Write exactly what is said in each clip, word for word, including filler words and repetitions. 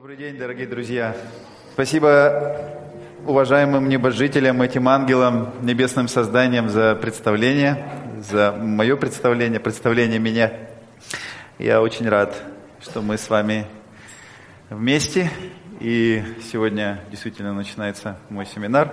Добрый день, дорогие друзья. Спасибо уважаемым небожителям, этим ангелам, небесным созданиям за представление, за мое представление, представление меня. Я очень рад, что мы с вами вместе. И сегодня действительно начинается мой семинар.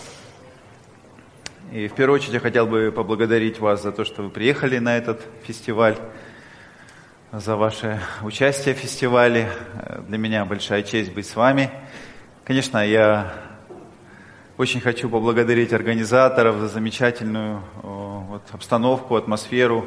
И в первую очередь я хотел бы поблагодарить вас за то, что вы приехали на этот фестиваль, за ваше участие в фестивале. Для меня большая честь быть с вами. Конечно, я очень хочу поблагодарить организаторов за замечательную вот, обстановку, атмосферу,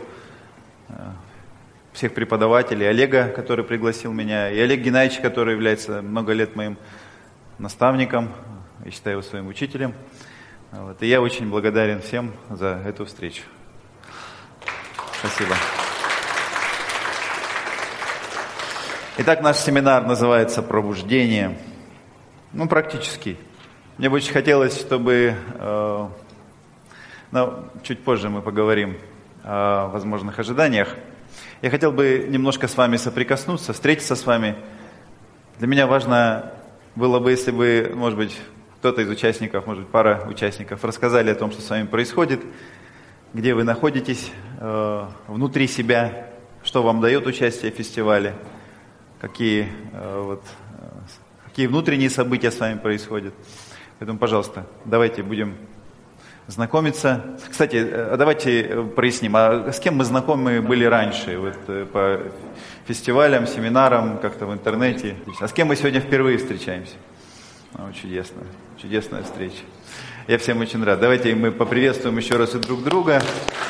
всех преподавателей, Олега, который пригласил меня, и Олег Геннадьевич, который является много лет моим наставником, я считаю его своим учителем. Вот. И я очень благодарен всем за эту встречу. Спасибо. Итак, наш семинар называется «Пробуждение». Ну, практически. Мне бы очень хотелось, чтобы... Э, ну, чуть позже мы поговорим о возможных ожиданиях. Я хотел бы немножко с вами соприкоснуться, встретиться с вами. Для меня важно было бы, если бы, может быть, кто-то из участников, может быть, пара участников рассказали о том, что с вами происходит, где вы находитесь э, внутри себя, что вам дает участие в фестивале. Какие, вот, какие внутренние события с вами происходят. Поэтому, пожалуйста, давайте будем знакомиться. Кстати, давайте проясним, а с кем мы знакомы были раньше, вот, по фестивалям, семинарам, как-то в интернете. А с кем мы сегодня впервые встречаемся? О, чудесно, чудесная встреча. Я всем очень рад. Давайте мы поприветствуем еще раз и друг друга.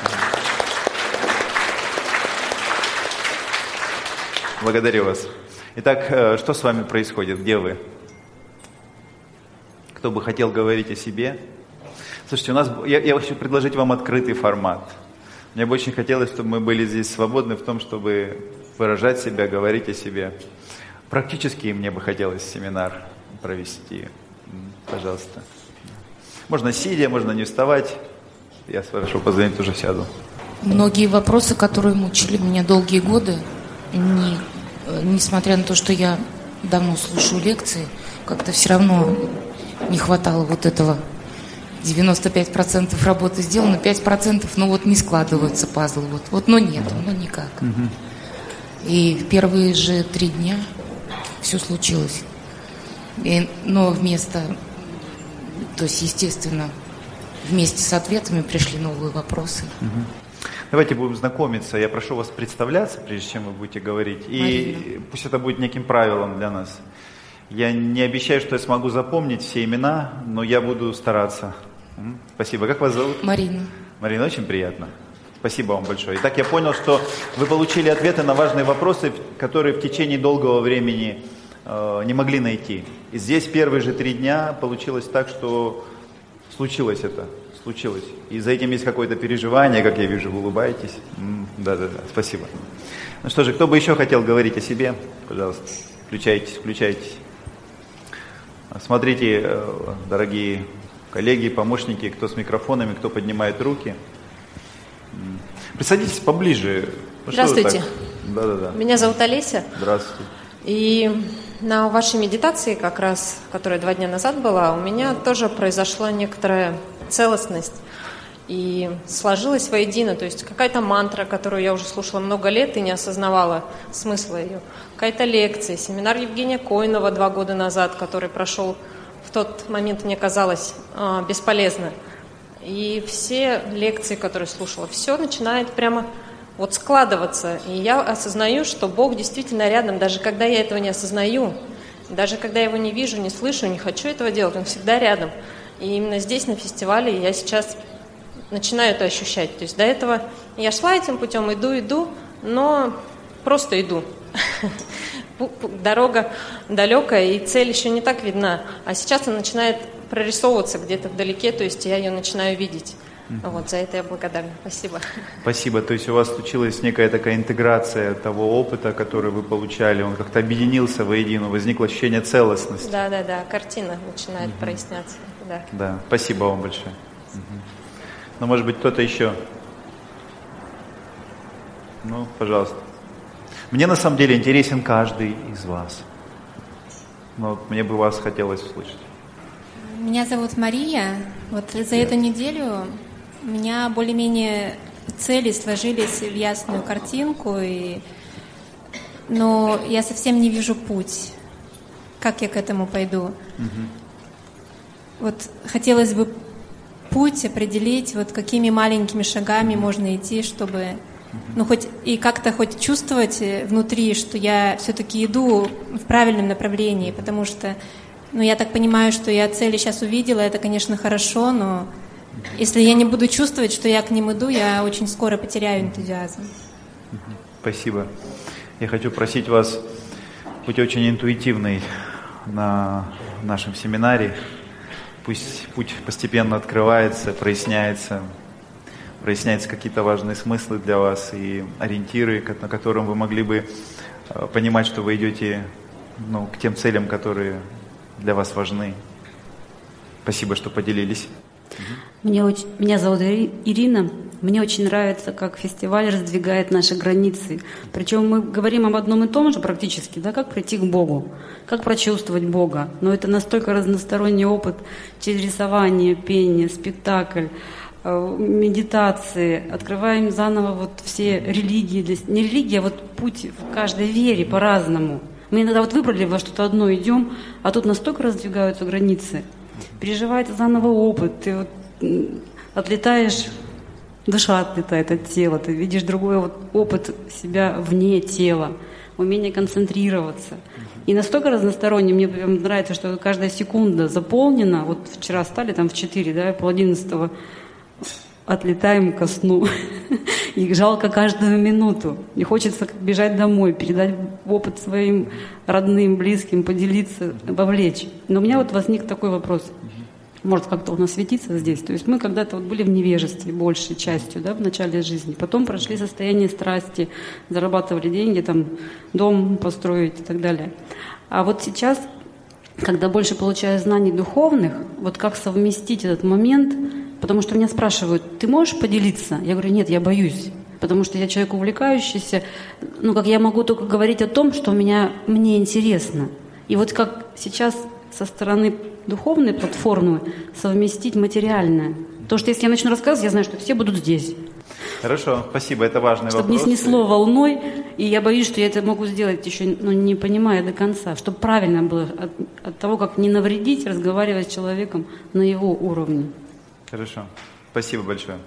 Благодарю вас. Итак, что с вами происходит? Где вы? Кто бы хотел говорить о себе? Слушайте, у нас, я, я хочу предложить вам открытый формат. Мне бы очень хотелось, чтобы мы были здесь свободны в том, чтобы выражать себя, говорить о себе. Практически мне бы хотелось семинар провести. Пожалуйста. Можно сидя, можно не вставать. Я, с вашего позволения, тоже сяду. Многие вопросы, которые мучили меня долгие годы, не, несмотря на то, что я давно слушаю лекции, как-то все равно не хватало вот этого. девяносто пять процентов работы сделано, пять процентов, ну вот не складываются пазлы. Вот, вот но нет, ну никак. Угу. И в первые же три дня все случилось. И, но вместо, то есть, естественно, вместе с ответами пришли новые вопросы. Угу. Давайте будем знакомиться. Я прошу вас представляться, прежде чем вы будете говорить. И Марина. Пусть это будет неким правилом для нас. Я не обещаю, что я смогу запомнить все имена, но я буду стараться. Спасибо. Как вас зовут? Марина. Марина, очень приятно. Спасибо вам большое. Итак, я понял, что вы получили ответы на важные вопросы, которые в течение долгого времени э, не могли найти. И здесь первые же три дня получилось так, что случилось это. Случилось. И за этим есть какое-то переживание, как я вижу, вы улыбаетесь. Да-да-да, спасибо. Ну что же, кто бы еще хотел говорить о себе? Пожалуйста, включайтесь, включайтесь. Смотрите, дорогие коллеги, помощники, кто с микрофонами, кто поднимает руки. Присадитесь поближе. Ну, здравствуйте. Да-да-да. Меня зовут Олеся. Здравствуйте. И на вашей медитации, как раз, которая два дня назад была, у меня тоже произошла некоторая целостность и сложилась воедино, то есть какая-то мантра, которую я уже слушала много лет и не осознавала смысла ее, какая-то лекция, семинар Евгения Коинова два года назад, который прошел в тот момент, мне казалось, бесполезно. И все лекции, которые слушала, все начинает прямо вот складываться. И я осознаю, что Бог действительно рядом, даже когда я этого не осознаю, даже когда я его не вижу, не слышу, не хочу этого делать, он всегда рядом. И именно здесь, на фестивале, я сейчас начинаю это ощущать. То есть до этого я шла этим путем, иду, иду, но просто иду. Дорога далекая, и цель еще не так видна. А сейчас она начинает прорисовываться где-то вдалеке, то есть я ее начинаю видеть. Mm-hmm. Вот, за это я благодарна. Спасибо. Спасибо. То есть у вас случилась некая такая интеграция того опыта, который вы получали, он как-то объединился воедино, возникло ощущение целостности. Да, да, да, картина начинает mm-hmm. проясняться. Да. Да, спасибо вам большое. Mm-hmm. Ну, может быть, кто-то еще? Ну, пожалуйста. Мне на самом деле интересен каждый из вас. Но вот мне бы вас хотелось услышать. Меня зовут Мария. Вот за эту неделю у меня более-менее цели сложились в ясную картинку, и... но я совсем не вижу путь, как я к этому пойду. Угу. Вот хотелось бы путь определить, вот какими маленькими шагами можно идти, чтобы, ну, хоть и как-то хоть чувствовать внутри, что я все-таки иду в правильном направлении, потому что, ну, я так понимаю, что я цели сейчас увидела, это, конечно, хорошо, но если я не буду чувствовать, что я к ним иду, я очень скоро потеряю энтузиазм. Спасибо. Я хочу просить вас быть очень интуитивной на нашем семинаре. Пусть путь постепенно открывается, проясняется, проясняются какие-то важные смыслы для вас и ориентиры, на котором вы могли бы понимать, что вы идете, ну, к тем целям, которые для вас важны. Спасибо, что поделились. Мне очень, меня зовут Ирина. Мне очень нравится, как фестиваль раздвигает наши границы. Причем мы говорим об одном и том же практически, да, как прийти к Богу, как прочувствовать Бога. Но это настолько разносторонний опыт через рисование, пение, спектакль, медитации. Открываем заново вот все религии. Не религия, а вот путь в каждой вере по-разному. Мы иногда вот выбрали во что-то одно идем, а тут настолько раздвигаются границы. Переживается заново опыт. Ты вот отлетаешь... Душа отлетает от тела, ты видишь другой вот опыт себя вне тела, умение концентрироваться. И настолько разносторонне, мне прям нравится, что каждая секунда заполнена. Вот вчера стали там в четыре, да, пол одиннадцатого, отлетаем ко сну. И жалко каждую минуту. И хочется бежать домой, передать опыт своим родным, близким, поделиться, вовлечь. Но у меня вот возник такой вопрос. Может как-то он осветиться здесь. То есть мы когда-то вот были в невежестве большей частью, да, в начале жизни. Потом прошли состояние страсти, зарабатывали деньги, там, дом построить и так далее. А вот сейчас, когда больше получаю знаний духовных, вот как совместить этот момент, потому что меня спрашивают, ты можешь поделиться? Я говорю, нет, я боюсь. Потому что я человек увлекающийся, ну как я могу только говорить о том, что меня, мне интересно. И вот как сейчас со стороны духовной платформы совместить материальное. То, что если я начну рассказывать, я знаю, что все будут здесь. Хорошо, спасибо, это важный Чтобы вопрос. Чтобы не снесло волной, и я боюсь, что я это могу сделать еще, ну, не понимая до конца, чтобы правильно было от, от того, как не навредить, разговаривать с человеком на его уровне. Хорошо, спасибо большое.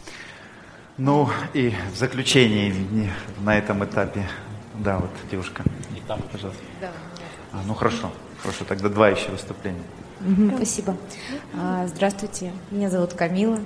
Ну и в заключении на этом этапе, да, вот девушка, пожалуйста. Да. А, ну хорошо, хорошо, тогда два еще выступления. Mm-hmm. Спасибо. Здравствуйте, меня зовут Камила.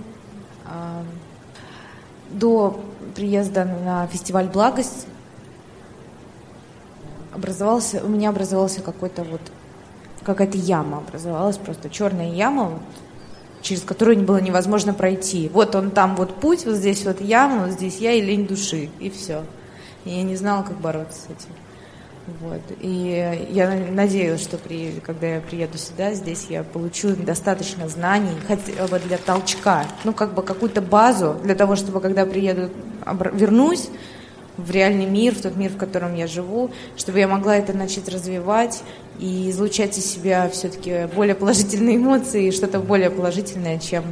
До приезда на фестиваль «Благость» образовался, у меня образовался какой-то вот, какая-то яма образовалась, просто черная яма, вот, через которую было невозможно пройти. Вот он там, вот путь, вот здесь вот яма, вот здесь я и лень души, и все. И я не знала, как бороться с этим. Вот. И я надеялась, что при, когда я приеду сюда, здесь я получу достаточно знаний, хотя бы для толчка, ну, как бы какую-то базу для того, чтобы, когда приеду, обр- вернусь в реальный мир, в тот мир, в котором я живу, чтобы я могла это начать развивать и излучать из себя все-таки более положительные эмоции, что-то более положительное, чем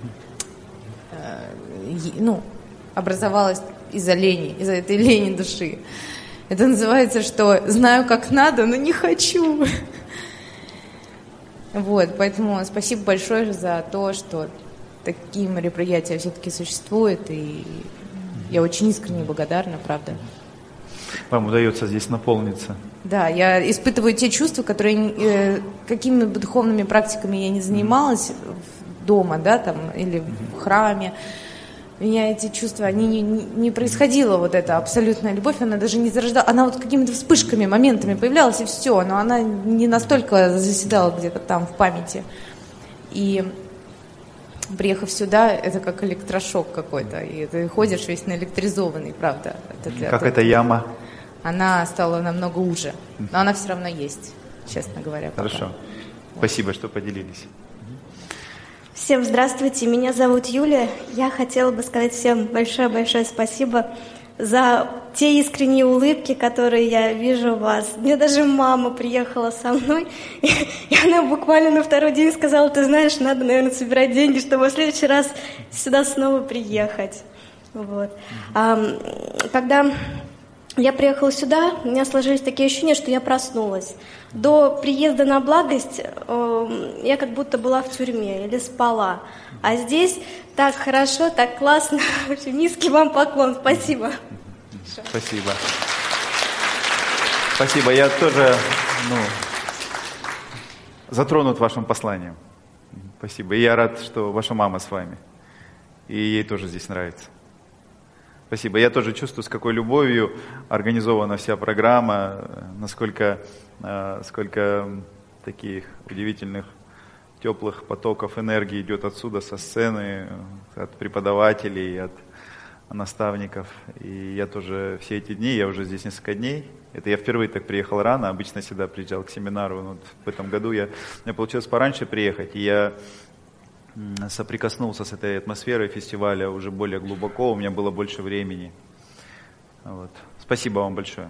э, ну, образовалось из-за лени, из-за этой лени души. Это называется, что знаю, как надо, но не хочу. Вот, поэтому спасибо большое за то, что такие мероприятия все-таки существуют, и я очень искренне благодарна, правда. Вам удается здесь наполниться. Да, я испытываю те чувства, которые, э, какими бы духовными практиками я не занималась дома, да, там, или в храме. У меня эти чувства, они не, не, не происходила вот эта абсолютная любовь, она даже не зарождалась, она вот какими-то вспышками, моментами появлялась, и все, но она не настолько заседала где-то там в памяти. И приехав сюда, это как электрошок какой-то, и ты ходишь весь наэлектризованный, правда. Это, как эта яма? Она стала намного уже, но она все равно есть, честно говоря. Хорошо, пока. Спасибо, что поделились. Всем здравствуйте, меня зовут Юлия. Я хотела бы сказать всем большое-большое спасибо за те искренние улыбки, которые я вижу у вас. Мне даже мама приехала со мной, и она буквально на второй день сказала: ты знаешь, надо, наверное, собирать деньги, чтобы в следующий раз сюда снова приехать. Вот. А, когда я приехала сюда, у меня сложились такие ощущения, что я проснулась. До приезда на Благость э, я как будто была в тюрьме или спала. А здесь так хорошо, так классно. Очень низкий вам поклон. Спасибо. Спасибо. Спасибо. Я тоже ну, затронут вашим посланием. Спасибо. И я рад, что ваша мама с вами. И ей тоже здесь нравится. Спасибо. Я тоже чувствую, с какой любовью организована вся программа, насколько сколько таких удивительных, теплых потоков энергии идет отсюда, со сцены, от преподавателей, от наставников. И я тоже все эти дни, я уже здесь несколько дней. Это я впервые так приехал рано, обычно всегда приезжал к семинару. Но вот в этом году я, мне получилось пораньше приехать, и я соприкоснулся с этой атмосферой фестиваля уже более глубоко, у меня было больше времени. Вот. Спасибо вам большое.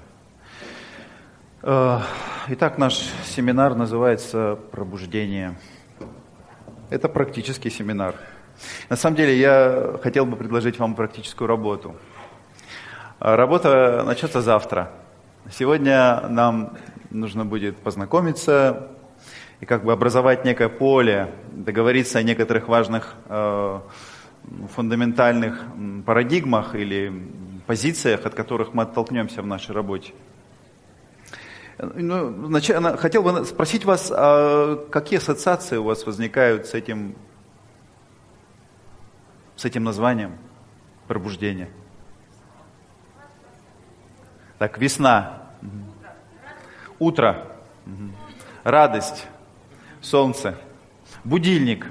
Итак, наш семинар называется «Пробуждение». Это практический семинар. На самом деле, я хотел бы предложить вам практическую работу. Работа начнется завтра. Сегодня нам нужно будет познакомиться и как бы образовать некое поле, договориться о некоторых важных э, фундаментальных парадигмах или позициях, от которых мы оттолкнемся в нашей работе. Ну, хотел бы спросить вас, а какие ассоциации у вас возникают с этим, с этим названием пробуждение? Так, весна, утро, радость, солнце, будильник.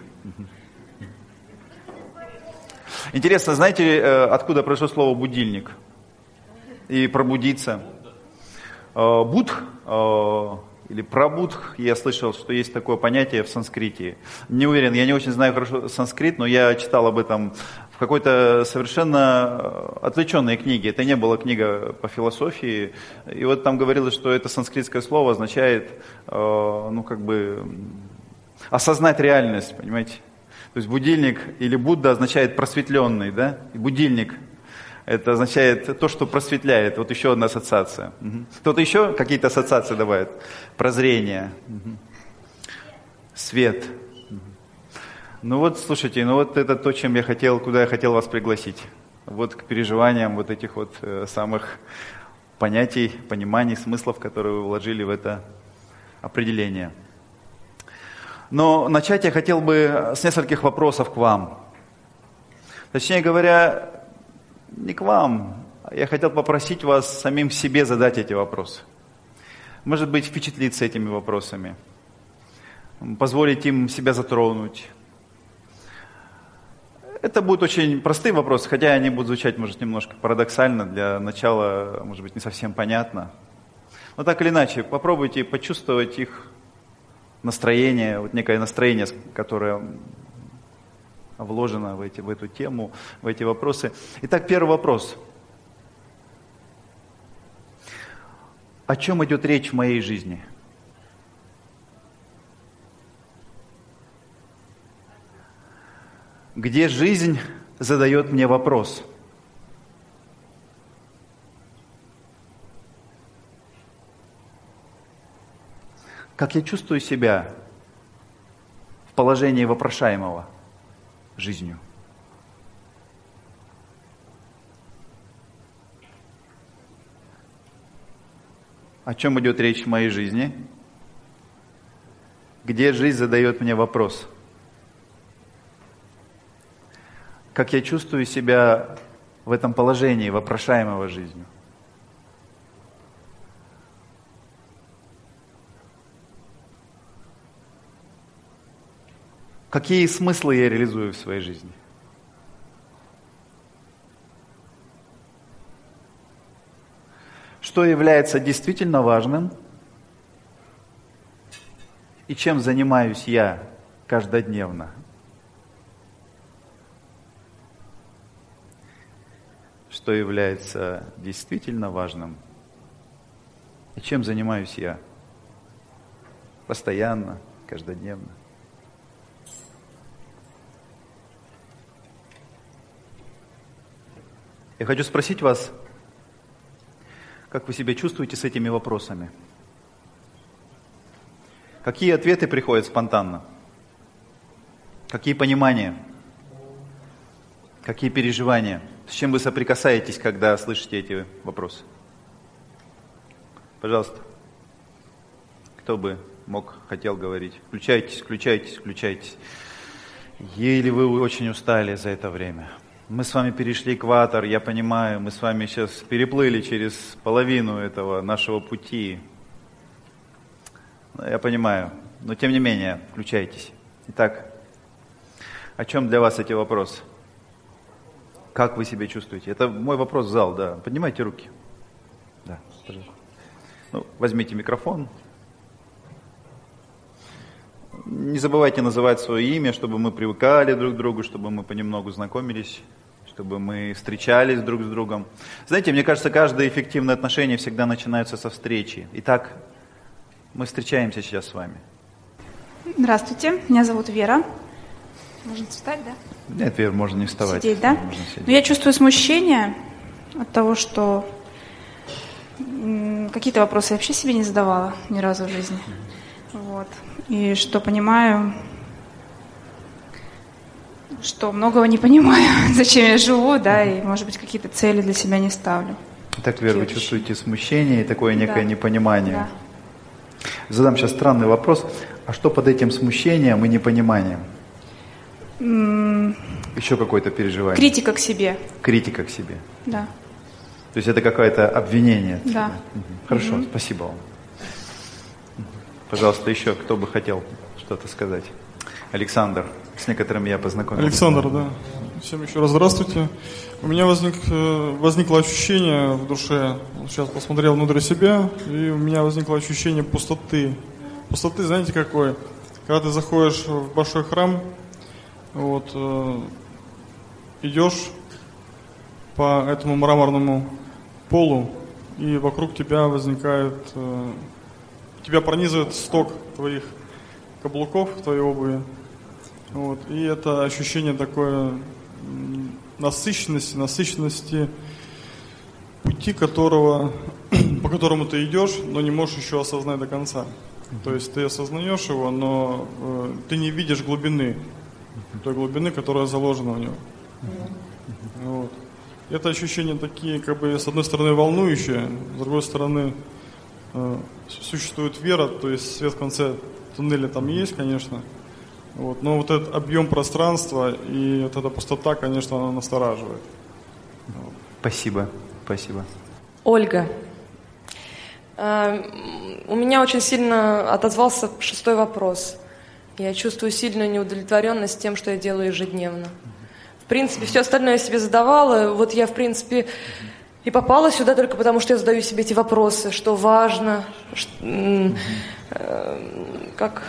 Интересно, знаете, откуда пришло слово будильник и пробудиться? Будх или прабудх, я слышал, что есть такое понятие в санскрите. Не уверен, я не очень знаю хорошо санскрит, но я читал об этом в какой-то совершенно отвлеченной книге. Это не была книга по философии. И вот там говорилось, что это санскритское слово означает, ну как бы, осознать реальность, понимаете? То есть будильник или Будда означает просветленный, да? И будильник — это означает то, что просветляет. Вот еще одна ассоциация. Угу. Кто-то еще какие-то ассоциации добавит? Прозрение. Угу. Свет. Угу. Ну вот, слушайте, ну вот это то, чем я хотел, куда я хотел вас пригласить. Вот к переживаниям вот этих вот э, самых понятий, пониманий, смыслов, которые вы вложили в это определение. Но начать я хотел бы с нескольких вопросов к вам. Точнее говоря, не к вам. Я хотел попросить вас самим себе задать эти вопросы. Может быть, впечатлиться этими вопросами. Позволить им себя затронуть. Это будут очень простые вопросы, хотя они будут звучать, может, немножко парадоксально. Для начала, может быть, не совсем понятно. Но так или иначе, попробуйте почувствовать их настроение, вот некое настроение, которое вложено в, эти, в эту тему, в эти вопросы. Итак, первый вопрос. О чем идет речь в моей жизни? Где жизнь задает мне вопрос? Как я чувствую себя в положении вопрошаемого жизнью? О чем идет речь в моей жизни? Где жизнь задает мне вопрос? Как я чувствую себя в этом положении вопрошаемого жизнью? Какие смыслы я реализую в своей жизни? Что является действительно важным? И чем занимаюсь я каждодневно? что является действительно важным и чем занимаюсь я постоянно, каждодневно. Я хочу спросить вас, как вы себя чувствуете с этими вопросами? Какие ответы приходят спонтанно? Какие понимания? Какие переживания? С чем вы соприкасаетесь, когда слышите эти вопросы? Пожалуйста. Кто бы мог, хотел говорить? Включайтесь, включайтесь, включайтесь. Или вы очень устали за это время? Мы с вами перешли экватор, я понимаю, мы с вами сейчас переплыли через половину этого нашего пути. Я понимаю, но тем не менее, включайтесь. Итак, о чем для вас эти вопросы? Как вы себя чувствуете? Это мой вопрос в зал, да. Поднимайте руки. Да, пожалуйста. Ну, возьмите микрофон. Не забывайте называть свое имя, чтобы мы привыкали друг к другу, чтобы мы понемногу знакомились, чтобы мы встречались друг с другом. Знаете, мне кажется, каждое эффективное отношение всегда начинается со встречи. Итак, мы встречаемся сейчас с вами. Здравствуйте, меня зовут Вера. Можно встать, да? Нет, Вера, можно не вставать. Сидеть, да? Но я чувствую смущение от того, что какие-то вопросы я вообще себе не задавала ни разу в жизни. Вот. И что понимаю, что многого не понимаю, зачем я живу, да, и, может быть, какие-то цели для себя не ставлю. Так, Вера, вы чувствуете смущение и такое некое да. непонимание. Да. Задам сейчас странный вопрос. А что под этим смущением и непониманием? М- Еще какое-то переживание? Критика к себе. Критика к себе. Да. То есть это какое-то обвинение? от Да. себя? Угу. Хорошо, угу. Спасибо вам. Пожалуйста, еще кто бы хотел что-то сказать? Александр, с некоторым я познакомился. Александр, да. Всем еще раз здравствуйте. У меня возник, возникло ощущение в душе, сейчас посмотрел внутрь себя, и у меня возникло ощущение пустоты. Пустоты, знаете, какой? Когда ты заходишь в большой храм, вот, э, идешь по этому мраморному полу, и вокруг тебя возникает, э, тебя пронизывает сток твоих каблуков, твоей обуви. Вот, и это ощущение такое насыщенности, насыщенности пути, которого, по которому ты идешь, но не можешь еще осознать до конца. То есть ты осознаешь его, но э, ты не видишь глубины, той глубины, которая заложена в него. Вот. Это ощущения такие, как бы, с одной стороны, волнующие, с другой стороны, э, существует вера, то есть свет в конце туннеля там есть, конечно. Вот. Но вот этот объем пространства и вот эта пустота, конечно, она настораживает. Спасибо, спасибо. Ольга, у меня очень сильно отозвался шестой вопрос. Я чувствую сильную неудовлетворенность тем, что я делаю ежедневно. В принципе, все остальное я себе задавала. Вот я, в принципе, и попала сюда только потому, что я задаю себе эти вопросы, что важно, что, как...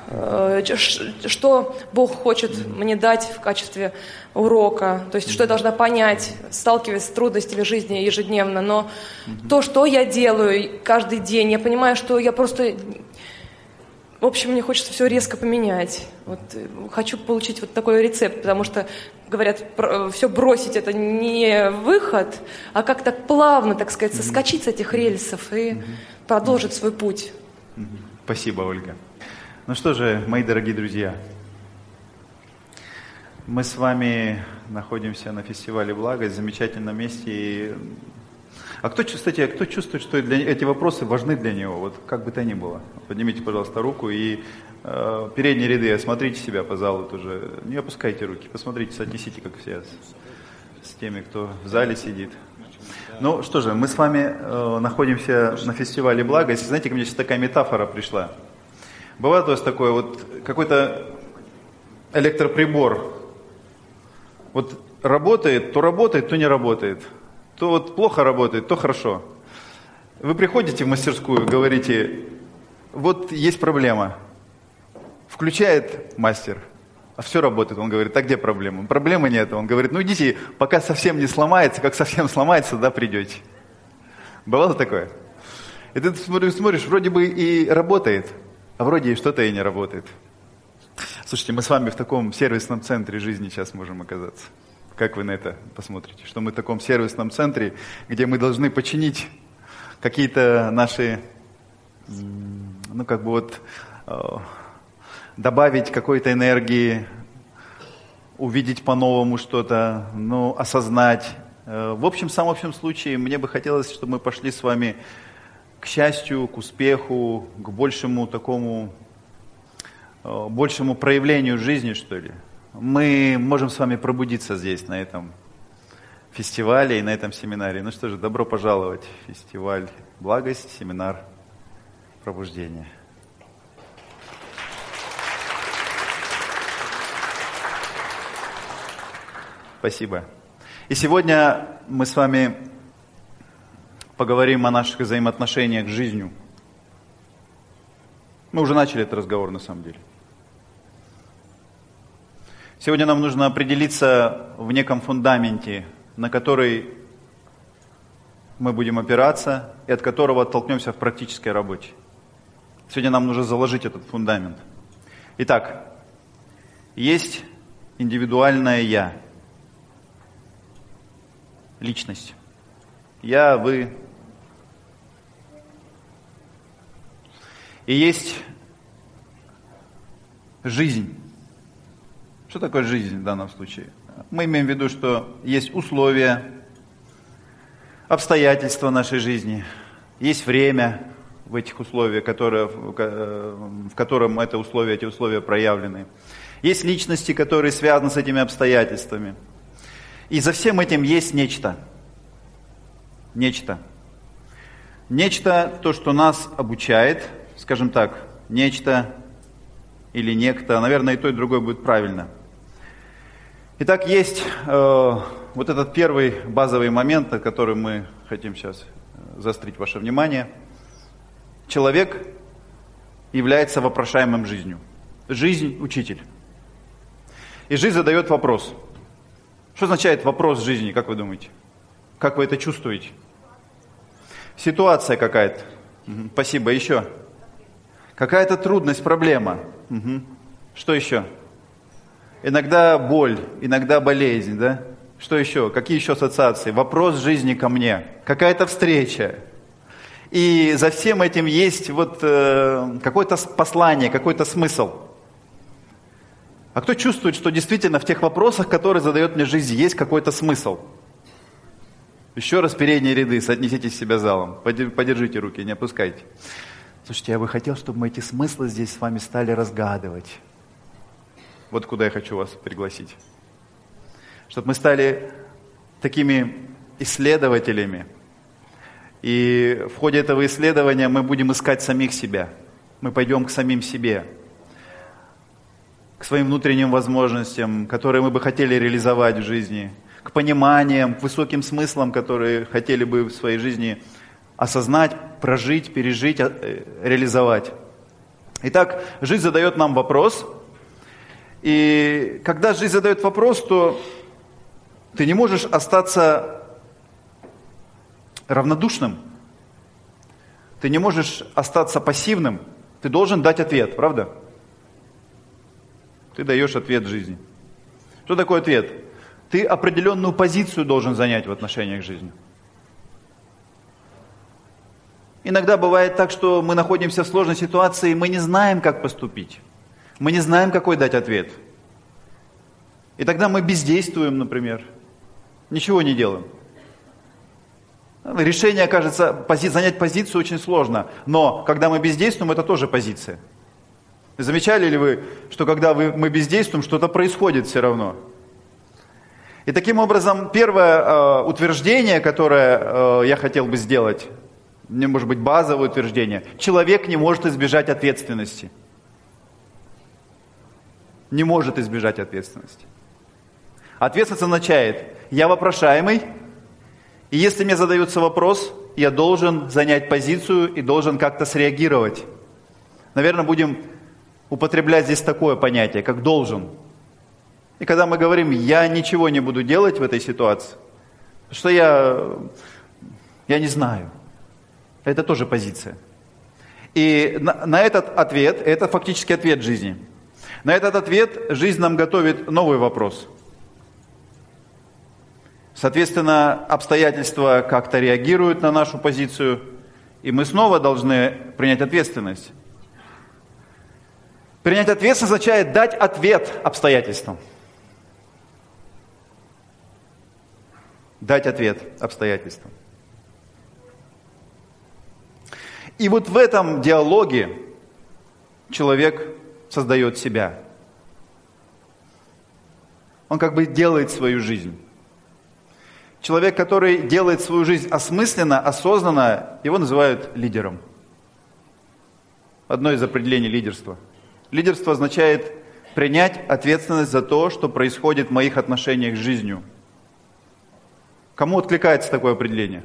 что Бог хочет мне дать в качестве урока, то есть что я должна понять, сталкиваясь с трудностями жизни ежедневно. Но то, что я делаю каждый день, я понимаю, что я просто... В общем, мне хочется все резко поменять. Вот, хочу получить вот такой рецепт, потому что, говорят, все бросить – это не выход, а как так плавно, так сказать, соскочить с этих рельсов и продолжить свой путь. Спасибо, Ольга. Ну что же, мои дорогие друзья, мы с вами находимся на фестивале «Благость», в замечательном месте. И... А кто, кстати, кто чувствует, что для... эти вопросы важны для него? Вот как бы то ни было. Поднимите, пожалуйста, руку и э, передние ряды, осмотрите себя по залу тоже. Не опускайте руки, посмотрите, соотнесите, как все, с, с теми, кто в зале сидит. Ну что же, мы с вами э, находимся на фестивале «Благость». Знаете, ко мне сейчас такая метафора пришла. Бывает у вас такое, вот какой-то электроприбор, вот работает, то работает, то не работает, то вот плохо работает, то хорошо. Вы приходите в мастерскую, говорите, вот есть проблема, включает мастер, а все работает. Он говорит, а где проблема? Проблемы нет. Он говорит, ну идите, пока совсем не сломается, как совсем сломается, тогда придете. Бывало такое? И ты смотришь, смотришь, вроде бы и работает, а вроде и что-то и не работает. Слушайте, мы с вами в таком сервисном центре жизни сейчас можем оказаться. Как вы на это посмотрите? Что мы в таком сервисном центре, где мы должны починить какие-то наши, ну как бы вот, добавить какой-то энергии, увидеть по-новому что-то, ну, осознать. В общем, в самом общем случае, мне бы хотелось, чтобы мы пошли с вами к счастью, к успеху, к большему такому, большему проявлению жизни, что ли. Мы можем с вами пробудиться здесь, на этом фестивале и на этом семинаре. Ну что же, добро пожаловать в фестиваль «Благость», семинар пробуждения. Спасибо. И сегодня мы с вами поговорим о наших взаимоотношениях с жизнью. Мы уже начали этот разговор, на самом деле. Сегодня нам нужно определиться в неком фундаменте, на который мы будем опираться и от которого оттолкнемся в практической работе. Сегодня нам нужно заложить этот фундамент. Итак, есть индивидуальное «я». Личность. Я, вы. И есть жизнь. Что такое жизнь в данном случае? Мы имеем в виду, что есть условия, обстоятельства нашей жизни, есть время в этих условиях, которые, в котором это условия, эти условия проявлены. Есть личности, которые связаны с этими обстоятельствами. И за всем этим есть нечто. Нечто. Нечто, то, что нас обучает, скажем так, нечто или некто, наверное, и то, и другое будет правильно. Итак, есть э, вот этот первый базовый момент, на который мы хотим сейчас заострить ваше внимание. Человек является вопрошаемым жизнью. Жизнь – учитель. И жизнь задает вопрос. Что означает вопрос жизни, как вы думаете? Как вы это чувствуете? Ситуация какая-то. Угу. Спасибо. Еще? Какая-то трудность, проблема. Угу. Что еще? Иногда боль, иногда болезнь, да? Что еще? Какие еще ассоциации? Вопрос жизни ко мне. Какая-то встреча. И за всем этим есть вот э, какое-то послание, какой-то смысл. А кто чувствует, что действительно в тех вопросах, которые задает мне жизнь, есть какой-то смысл? Еще раз передние ряды, соотнесите себя залом. Подержите руки, не опускайте. Слушайте, я бы хотел, чтобы мы эти смыслы здесь с вами стали разгадывать. Вот куда я хочу вас пригласить. Чтобы мы стали такими исследователями. И в ходе этого исследования мы будем искать самих себя. Мы пойдем к самим себе. К своим внутренним возможностям, которые мы бы хотели реализовать в жизни. К пониманиям, к высоким смыслам, которые хотели бы в своей жизни осознать, прожить, пережить, реализовать. Итак, жизнь задает нам вопрос. И когда жизнь задает вопрос, то ты не можешь остаться равнодушным. Ты не можешь остаться пассивным. Ты должен дать ответ, правда? Ты даешь ответ жизни. Что такое ответ? Ты определенную позицию должен занять в отношениях к жизни. Иногда бывает так, что мы находимся в сложной ситуации, и мы не знаем, как поступить. Мы не знаем, какой дать ответ. И тогда мы бездействуем, например. Ничего не делаем. Решение, кажется, пози- занять позицию очень сложно. Но когда мы бездействуем, это тоже позиция. Замечали ли вы, что когда вы, мы бездействуем, что-то происходит все равно? И таким образом, первое э, утверждение, которое э, я хотел бы сделать, мне может быть базовое утверждение, человек не может избежать ответственности. Не может избежать ответственности. Ответственность означает, я вопрошаемый, и если мне задается вопрос, я должен занять позицию и должен как-то среагировать. Наверное, будем употреблять здесь такое понятие, как должен. И когда мы говорим, я ничего не буду делать в этой ситуации, что я, я не знаю, это тоже позиция. И на, на этот ответ, это фактически ответ жизни. На этот ответ жизнь нам готовит новый вопрос. Соответственно, обстоятельства как-то реагируют на нашу позицию, и мы снова должны принять ответственность. Принять ответственность означает дать ответ обстоятельствам. Дать ответ обстоятельствам. И вот в этом диалоге человек создает себя. Он как бы делает свою жизнь. Человек, который делает свою жизнь осмысленно, осознанно, его называют лидером. Одно из определений лидерства. Лидерство означает принять ответственность за то, что происходит в моих отношениях с жизнью. Кому откликается такое определение?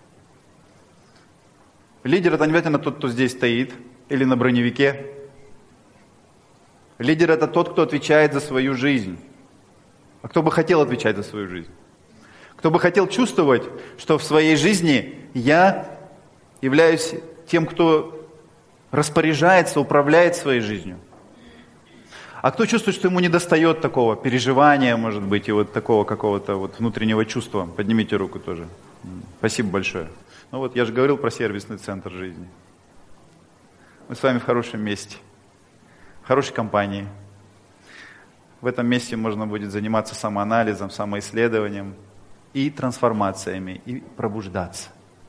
Лидер – это не обязательно тот, кто здесь стоит или на броневике. Лидер – это тот, кто отвечает за свою жизнь. А кто бы хотел отвечать за свою жизнь? Кто бы хотел чувствовать, что в своей жизни я являюсь тем, кто распоряжается, управляет своей жизнью. А кто чувствует, что ему недостает такого переживания, может быть, и вот такого какого-то вот внутреннего чувства? Поднимите руку тоже. Спасибо большое. Ну вот, я же говорил про сервисный центр жизни. Мы с вами в хорошем месте, в хорошей компании. В этом месте можно будет заниматься самоанализом, самоисследованием и трансформациями, и пробуждаться.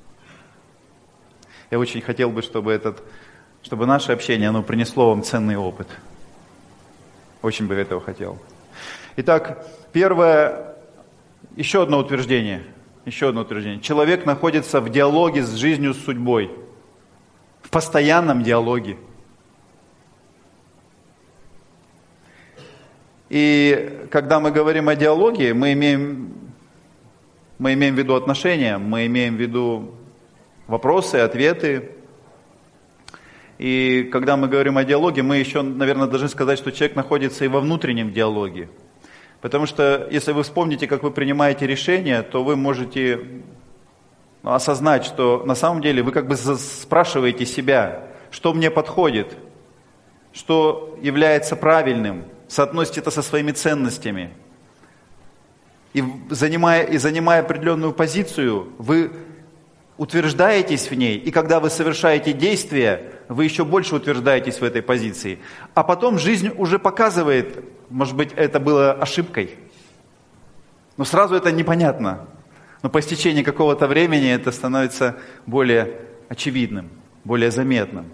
Я очень хотел бы, чтобы, этот, чтобы наше общение, оно принесло вам ценный опыт. Очень бы этого хотел. Итак, первое, еще одно утверждение. Еще одно утверждение. Человек находится в диалоге с жизнью, с судьбой. В постоянном диалоге. И когда мы говорим о диалоге, мы имеем, мы имеем в виду отношения, мы имеем в виду вопросы, ответы. И когда мы говорим о диалоге, мы еще, наверное, должны сказать, что человек находится и во внутреннем диалоге. Потому что, если вы вспомните, как вы принимаете решения, то вы можете осознать, что на самом деле вы как бы спрашиваете себя, что мне подходит, что является правильным, соотносите это со своими ценностями. И занимая, и занимая определенную позицию, вы утверждаетесь в ней, и когда вы совершаете действия, вы еще больше утверждаетесь в этой позиции. А потом жизнь уже показывает, может быть, это было ошибкой. Но сразу это непонятно. Но по истечении какого-то времени это становится более очевидным, более заметным.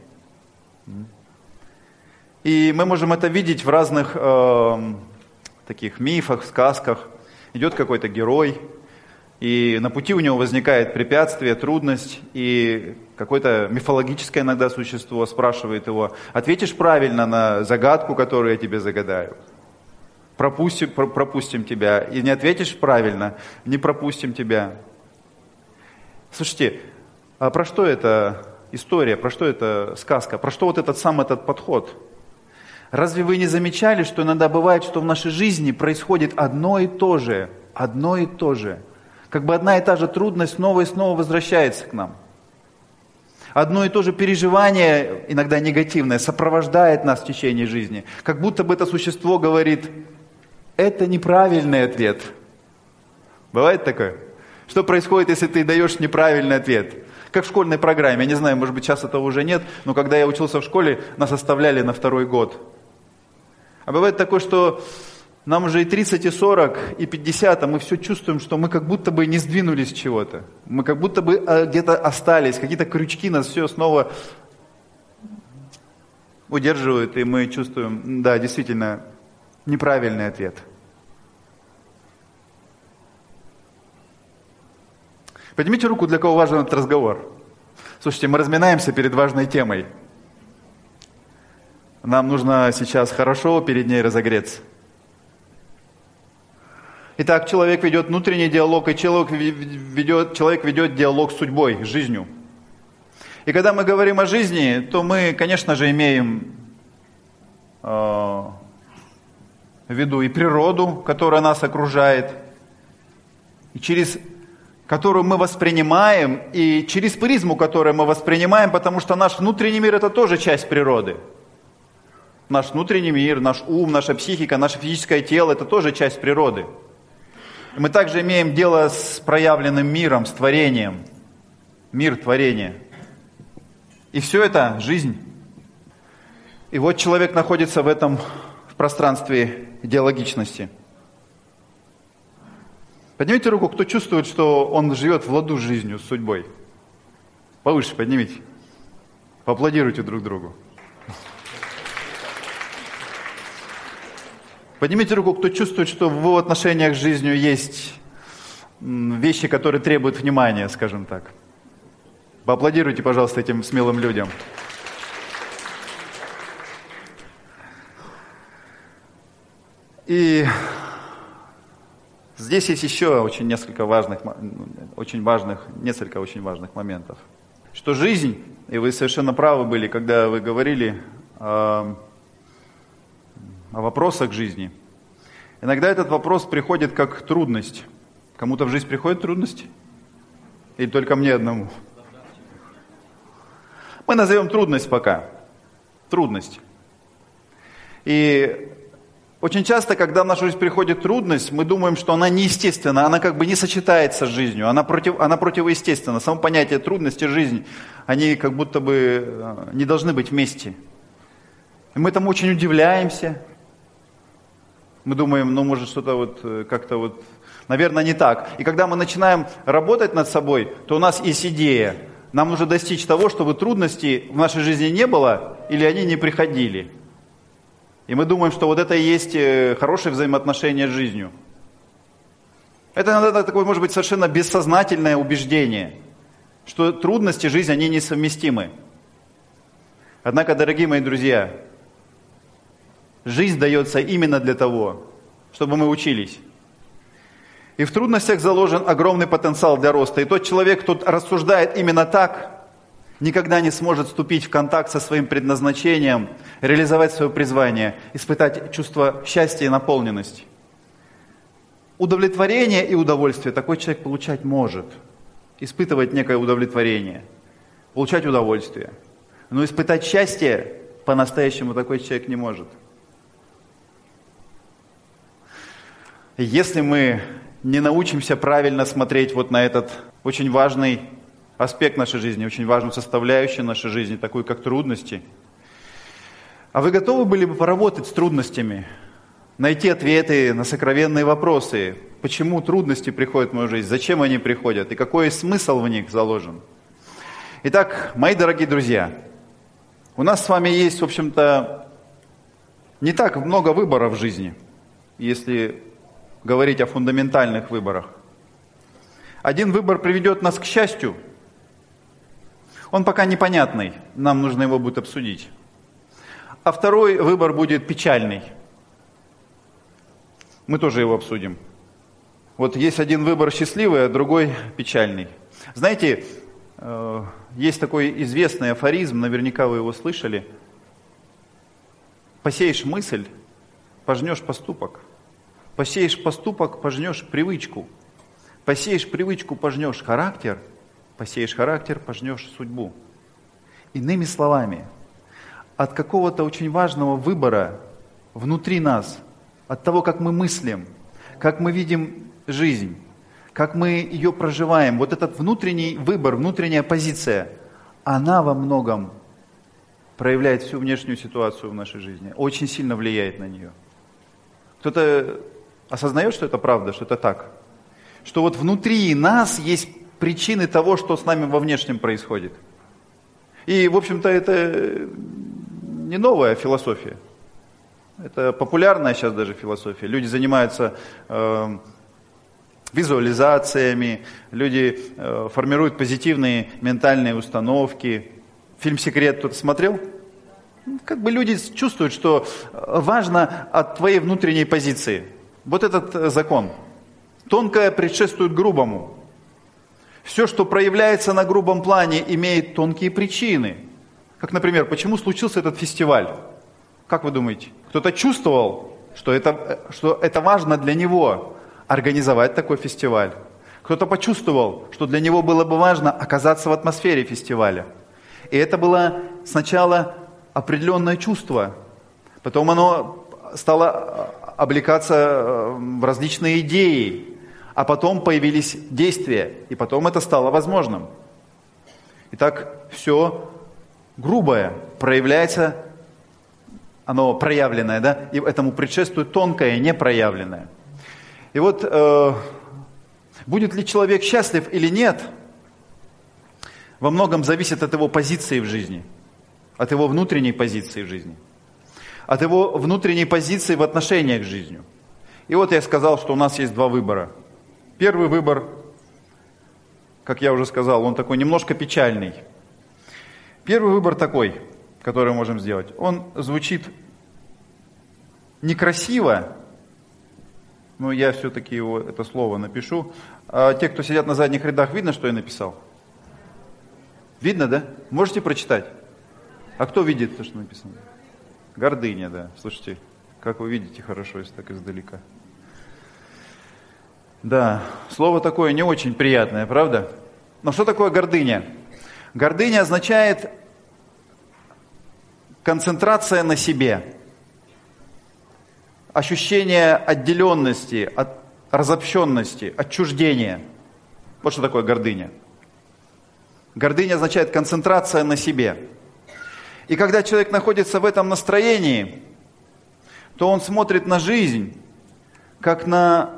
И мы можем это видеть в разных э, таких мифах, сказках. Идет какой-то герой, и на пути у него возникает препятствие, трудность, и какое-то мифологическое иногда существо спрашивает его: ответишь правильно на загадку, которую я тебе загадаю? Пропустим, про, пропустим тебя. И не ответишь правильно, не пропустим тебя. Слушайте, а про что эта история, про что эта сказка, про что вот этот сам этот подход? Разве вы не замечали, что иногда бывает, что в нашей жизни происходит одно и то же, одно и то же? Как бы одна и та же трудность снова и снова возвращается к нам. Одно и то же переживание, иногда негативное, сопровождает нас в течение жизни. Как будто бы это существо говорит: это неправильный ответ. Бывает такое? Что происходит, если ты даешь неправильный ответ? Как в школьной программе. Я не знаю, может быть, сейчас этого уже нет, но когда я учился в школе, нас оставляли на второй год. А бывает такое, что нам уже и тридцать, и сорок, и пятьдесят, а мы все чувствуем, что мы как будто бы не сдвинулись с чего-то. Мы как будто бы где-то остались, какие-то крючки нас все снова удерживают, и мы чувствуем, да, действительно, неправильный ответ. Поднимите руку, для кого важен этот разговор. Слушайте, мы разминаемся перед важной темой. Нам нужно сейчас хорошо перед ней разогреться. Итак, человек ведет внутренний диалог, и человек ведет, человек ведет диалог с судьбой, с жизнью. И когда мы говорим о жизни, то мы, конечно же, имеем э, в виду и природу, которая нас окружает, и через которую мы воспринимаем, и через призму, которую мы воспринимаем, потому что наш внутренний мир – это тоже часть природы. Наш внутренний мир, наш ум, наша психика, наше физическое тело – это тоже часть природы. Мы также имеем дело с проявленным миром, с творением. Мир творения. И все это жизнь. И вот человек находится в этом в пространстве идеологичности. Поднимите руку, кто чувствует, что он живет в ладу с жизнью, с судьбой. Повыше поднимите. Поаплодируйте друг другу. Поднимите руку, кто чувствует, что в его отношениях с жизнью есть вещи, которые требуют внимания, скажем так. Поаплодируйте, пожалуйста, этим смелым людям. И здесь есть еще очень несколько важных, очень важных, несколько очень важных моментов. Что жизнь, и вы совершенно правы были, когда вы говорили о, о вопросах жизни. Иногда этот вопрос приходит как трудность. Кому-то в жизнь приходит трудность? Или только мне одному? Мы назовем трудность пока. Трудность. И очень часто, когда в нашу жизнь приходит трудность, мы думаем, что она неестественна, она как бы не сочетается с жизнью, она, против, она противоестественна. Само понятие трудности, жизнь, они как будто бы не должны быть вместе. И мы этому очень удивляемся. Мы думаем, ну может что-то вот как-то вот, наверное, не так. И когда мы начинаем работать над собой, то у нас есть идея. Нам нужно достичь того, чтобы трудностей в нашей жизни не было или они не приходили. И мы думаем, что вот это и есть хорошее взаимоотношение с жизнью. Это иногда такое, может быть, совершенно бессознательное убеждение, что трудности жизни, они несовместимы. Однако, дорогие мои друзья, жизнь дается именно для того, чтобы мы учились. И в трудностях заложен огромный потенциал для роста. И тот человек, кто рассуждает именно так, никогда не сможет вступить в контакт со своим предназначением, реализовать свое призвание, испытать чувство счастья и наполненности. Удовлетворение и удовольствие такой человек получать может. Испытывать некое удовлетворение, получать удовольствие. Но испытать счастье по-настоящему такой человек не может. Если мы не научимся правильно смотреть вот на этот очень важный аспект нашей жизни, очень важную составляющую нашей жизни, такую как трудности. А вы готовы были бы поработать с трудностями, найти ответы на сокровенные вопросы, почему трудности приходят в мою жизнь, зачем они приходят и какой смысл в них заложен? Итак, мои дорогие друзья, у нас с вами есть, в общем-то, не так много выборов в жизни, если говорить о фундаментальных выборах. Один выбор приведет нас к счастью. Он пока непонятный, нам нужно его будет обсудить. А второй выбор будет печальный. Мы тоже его обсудим. Вот есть один выбор счастливый, а другой печальный. Знаете, есть такой известный афоризм, наверняка вы его слышали. Посеешь мысль, пожнешь поступок. Посеешь поступок, пожнешь привычку. Посеешь привычку, пожнешь характер. Посеешь характер, пожнешь судьбу. Иными словами, от какого-то очень важного выбора внутри нас, от того, как мы мыслим, как мы видим жизнь, как мы ее проживаем, вот этот внутренний выбор, внутренняя позиция, она во многом проявляет всю внешнюю ситуацию в нашей жизни, очень сильно влияет на нее. Кто-то осознает, что это правда, что это так? Что вот внутри нас есть причины того, что с нами во внешнем происходит. И, в общем-то, это не новая философия. Это популярная сейчас даже философия. Люди занимаются э, визуализациями, люди э, формируют позитивные ментальные установки. Фильм «Секрет» кто-то смотрел? Как бы люди чувствуют, что важно от твоей внутренней позиции. Вот этот закон. Тонкое предшествует грубому. Все, что проявляется на грубом плане, имеет тонкие причины. Как, например, почему случился этот фестиваль? Как вы думаете? Кто-то чувствовал, что это, что это важно для него организовать такой фестиваль. Кто-то почувствовал, что для него было бы важно оказаться в атмосфере фестиваля. И это было сначала определенное чувство, потом оно стало облекаться в различные идеи, а потом появились действия, и потом это стало возможным. Итак, все грубое проявляется, оно проявленное, да, и этому предшествует тонкое, непроявленное. И вот э, будет ли человек счастлив или нет, во многом зависит от его позиции в жизни, от его внутренней позиции в жизни, от его внутренней позиции в отношениях с жизнью. И вот я сказал, что у нас есть два выбора. Первый выбор, как я уже сказал, он такой немножко печальный. Первый выбор такой, который мы можем сделать, он звучит некрасиво, но я все-таки его, это слово напишу. А те, кто сидят на задних рядах, видно, что я написал? Видно, да? Можете прочитать? А кто видит то, что написано? Гордыня, да. Слушайте, как вы видите хорошо, если так издалека. Да, слово такое не очень приятное, правда? Но что такое гордыня? Гордыня означает концентрация на себе, ощущение отделенности, от разобщенности, отчуждения. Вот что такое гордыня. Гордыня означает концентрация на себе. И когда человек находится в этом настроении, то он смотрит на жизнь как на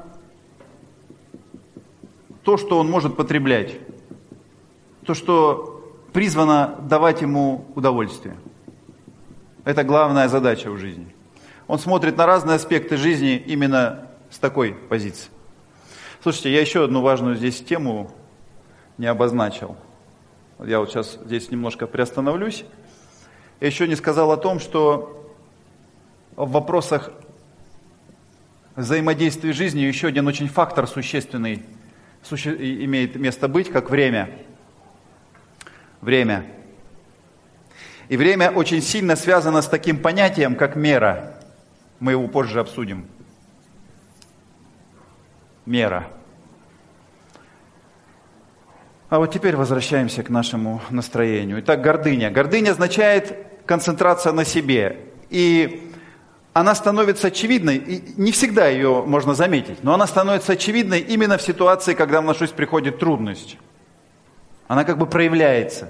то, что он может потреблять, то, что призвано давать ему удовольствие. Это главная задача в жизни. Он смотрит на разные аспекты жизни именно с такой позиции. Слушайте, я еще одну важную здесь тему не обозначил. Я вот сейчас здесь немножко приостановлюсь. Я еще не сказал о том, что в вопросах взаимодействия жизни еще один очень фактор существенный суще... имеет место быть, как время. Время. И время очень сильно связано с таким понятием, как мера. Мы его позже обсудим. Мера. А вот теперь возвращаемся к нашему настроению. Итак, гордыня. Гордыня означает концентрация на себе. И она становится очевидной, и не всегда ее можно заметить, но она становится очевидной именно в ситуации, когда в нашу жизнь приходит трудность. Она как бы проявляется.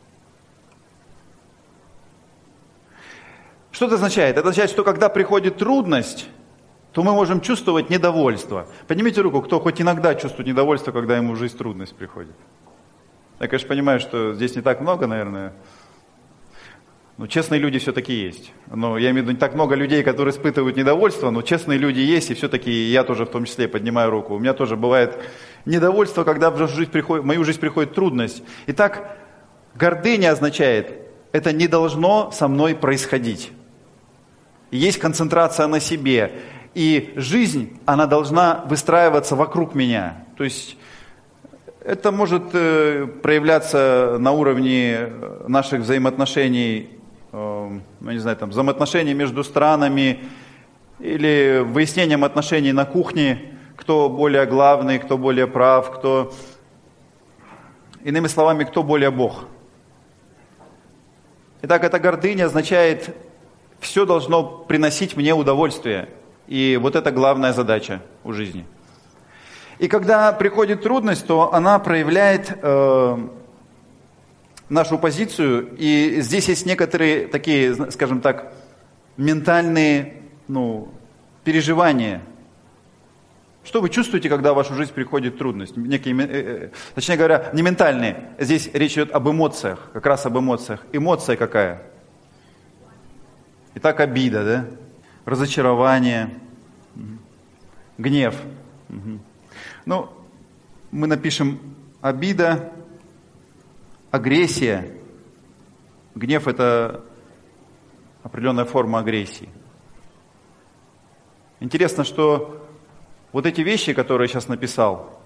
Что это означает? Это означает, что когда приходит трудность, то мы можем чувствовать недовольство. Поднимите руку, кто хоть иногда чувствует недовольство, когда ему в жизнь трудность приходит. Я, конечно, понимаю, что здесь не так много, наверное. Но честные люди все-таки есть. Но я имею в виду не так много людей, которые испытывают недовольство, но честные люди есть, и все-таки я тоже в том числе поднимаю руку. У меня тоже бывает недовольство, когда в, жизнь приходит, в мою жизнь приходит трудность. Итак, гордыня означает, это не должно со мной происходить. Есть концентрация на себе. И жизнь, она должна выстраиваться вокруг меня. То есть это может э, проявляться на уровне наших взаимоотношений, э, ну, не знаю, там, взаимоотношений между странами или выяснением отношений на кухне, кто более главный, кто более прав, кто, иными словами, кто более Бог. Итак, эта гордыня означает, все должно приносить мне удовольствие. И вот это главная задача у жизни. И когда приходит трудность, то она проявляет э, нашу позицию. И здесь есть некоторые такие, скажем так, ментальные ну, переживания. Что вы чувствуете, когда в вашу жизнь приходит трудность? Некие, э, точнее говоря, не ментальные. Здесь речь идет об эмоциях, как раз об эмоциях. Эмоция какая? Итак, обида, да? Разочарование, гнев. Ну, мы напишем обида, агрессия. Гнев – это определенная форма агрессии. Интересно, что вот эти вещи, которые я сейчас написал,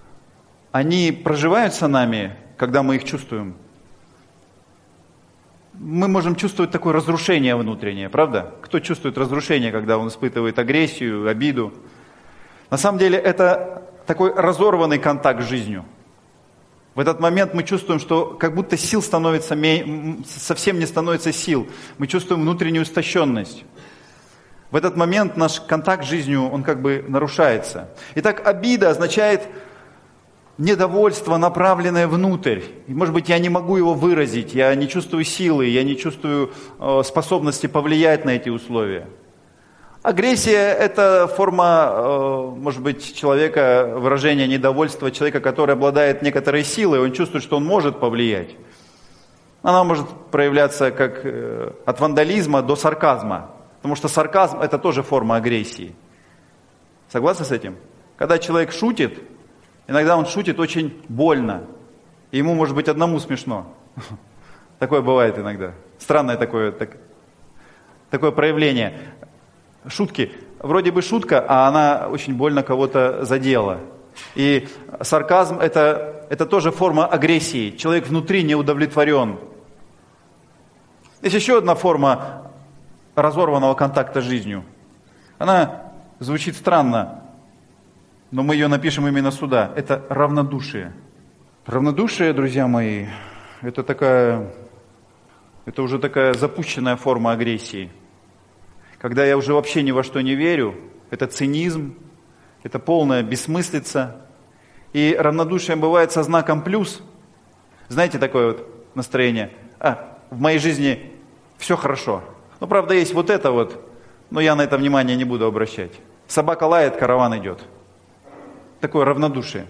они проживаются нами, когда мы их чувствуем. мы можем чувствовать такое разрушение внутреннее, правда? Кто чувствует разрушение, когда он испытывает агрессию, обиду? На самом деле это такой разорванный контакт с жизнью. В этот момент мы чувствуем, что как будто сил становится, совсем не становится сил. Мы чувствуем внутреннюю истощенность. В этот момент наш контакт с жизнью, он как бы нарушается. Итак, обида означает недовольство, направленное внутрь. И, может быть, я не могу его выразить, я не чувствую силы, я не чувствую э, способности повлиять на эти условия. Агрессия – это форма, э, может быть, человека, выражения недовольства, человека, который обладает некоторой силой, он чувствует, что он может повлиять. Она может проявляться как э, от вандализма до сарказма, потому что сарказм – это тоже форма агрессии. Согласны с этим? Когда человек шутит, иногда он шутит очень больно, и ему, может быть, одному смешно. Такое бывает иногда. Странное такое, так, такое проявление. Шутки. Вроде бы шутка, а она очень больно кого-то задела. И сарказм это, это тоже форма агрессии. Человек внутри не удовлетворен. Есть еще одна форма разорванного контакта с жизнью. Она звучит странно, но мы ее напишем именно сюда. Это равнодушие. Равнодушие, друзья мои, это такая, это уже такая запущенная форма агрессии. Когда я уже вообще ни во что не верю, это цинизм, это полная бессмыслица. И равнодушие бывает со знаком плюс. Знаете, такое вот настроение. А, в моей жизни все хорошо. Ну, правда, есть вот это вот, но я на это внимание не буду обращать. Собака лает, караван идет. Такое равнодушие.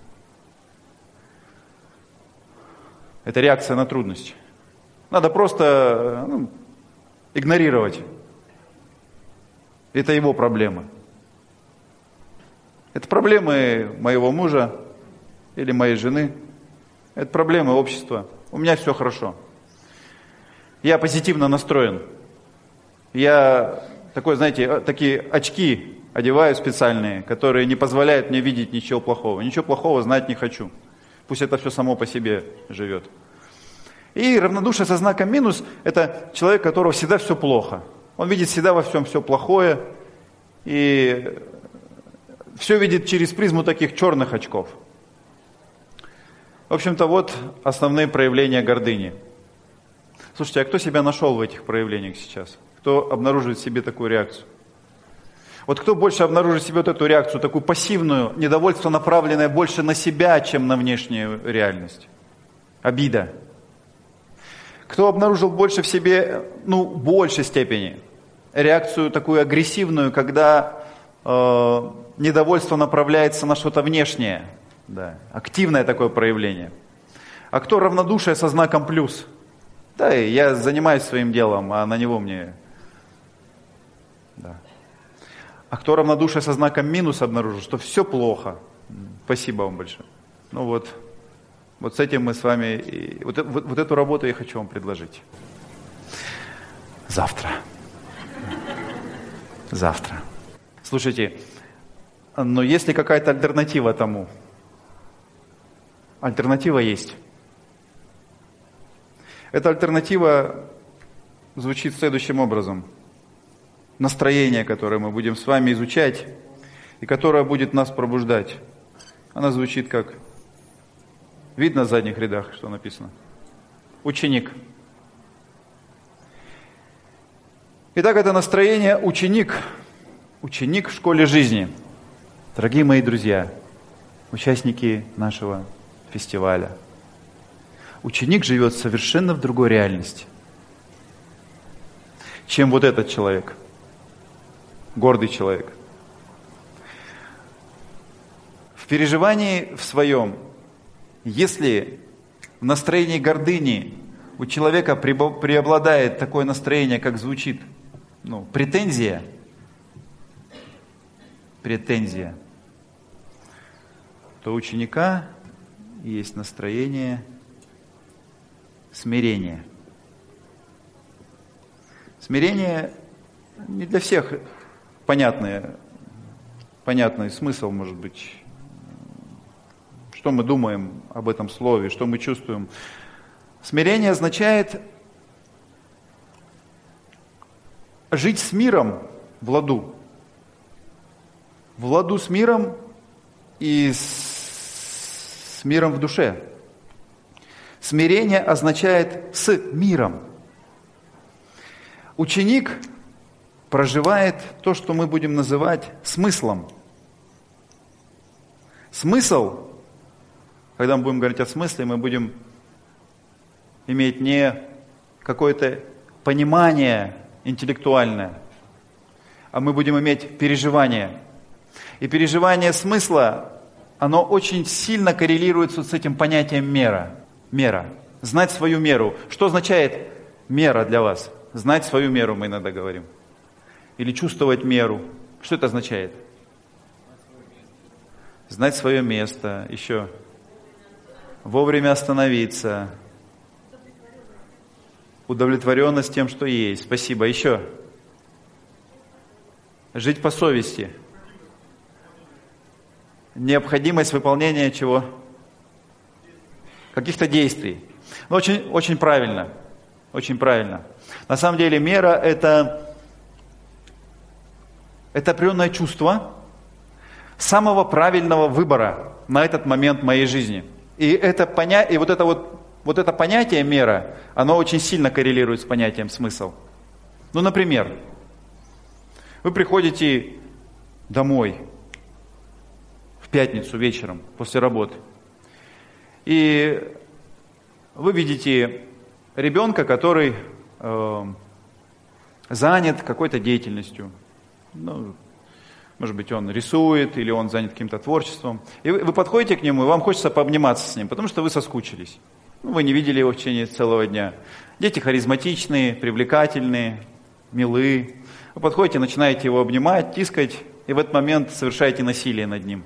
Это реакция на трудность. Надо просто ну, игнорировать. Это его проблемы. Это проблемы моего мужа или моей жены. Это проблемы общества. У меня все хорошо. Я позитивно настроен. Я такой, знаете, такие очки одеваю специальные, которые не позволяют мне видеть ничего плохого. Ничего плохого знать не хочу. Пусть это все само по себе живет. И равнодушие со знаком минус – это человек, у которого всегда все плохо. Он видит всегда во всем все плохое и все видит через призму таких черных очков. В общем-то, вот основные проявления гордыни. Слушайте, а кто себя нашел в этих проявлениях сейчас? Кто обнаруживает в себе такую реакцию? Вот кто больше обнаружит в себе вот эту реакцию, такую пассивную, недовольство, направленное больше на себя, чем на внешнюю реальность? Обида. Кто обнаружил больше в себе, ну, в большей степени, реакцию такую агрессивную, когда э, недовольство направляется на что-то внешнее, да, активное такое проявление. А кто равнодушие со знаком плюс? Да, я занимаюсь своим делом, а на него мне... Да. А кто равнодушие со знаком минус обнаружил, что все плохо. Спасибо вам большое. Ну вот, вот с этим мы с вами... И, вот, вот, вот эту работу я хочу вам предложить. Завтра. Завтра. Слушайте, но есть ли какая-то альтернатива тому? Альтернатива есть. Эта альтернатива звучит следующим образом. Настроение, которое мы будем с вами изучать, и которое будет нас пробуждать. Она звучит как... Видно в задних рядах, что написано? Ученик. Итак, это настроение ученик. Ученик в школе жизни. Дорогие мои друзья, участники нашего фестиваля. Ученик живет совершенно в другой реальности, чем вот этот человек. Гордый человек. В переживании в своем, если в настроении гордыни у человека преобладает такое настроение, как звучит, ну, претензия, претензия, то у ученика есть настроение смирения. Смирение не для всех понятный, понятный смысл, может быть, что мы думаем об этом слове, что мы чувствуем. Смирение означает жить с миром в ладу. В ладу с миром и с миром в душе. Смирение означает с миром. Ученик проживает то, что мы будем называть смыслом. Смысл, когда мы будем говорить о смысле, мы будем иметь не какое-то понимание интеллектуальное, а мы будем иметь переживание. И переживание смысла, оно очень сильно коррелируется с этим понятием мера. Мера. Знать свою меру. Что означает мера для вас? Знать свою меру, мы иногда говорим. Или чувствовать меру. Что это означает? Знать свое место. Еще. Вовремя остановиться. Удовлетворенность тем, что есть. Спасибо. Еще. Жить по совести. Необходимость выполнения чего? Каких-то действий. Ну, очень, очень правильно. Очень правильно. На самом деле мера это, это определенное чувство самого правильного выбора на этот момент моей жизни. И, это поня... и вот, это вот, вот это понятие мера, оно очень сильно коррелирует с понятием смысл. Ну, например, вы приходите домой в пятницу вечером после работы, и вы видите ребенка, который э, занят какой-то деятельностью. Ну, может быть, он рисует, или он занят каким-то творчеством. И вы, вы подходите к нему, и вам хочется пообниматься с ним, потому что вы соскучились. Ну, вы не видели его в течение целого дня. Дети харизматичные, привлекательные, милые. Вы подходите, начинаете его обнимать, тискать, и в этот момент совершаете насилие над ним.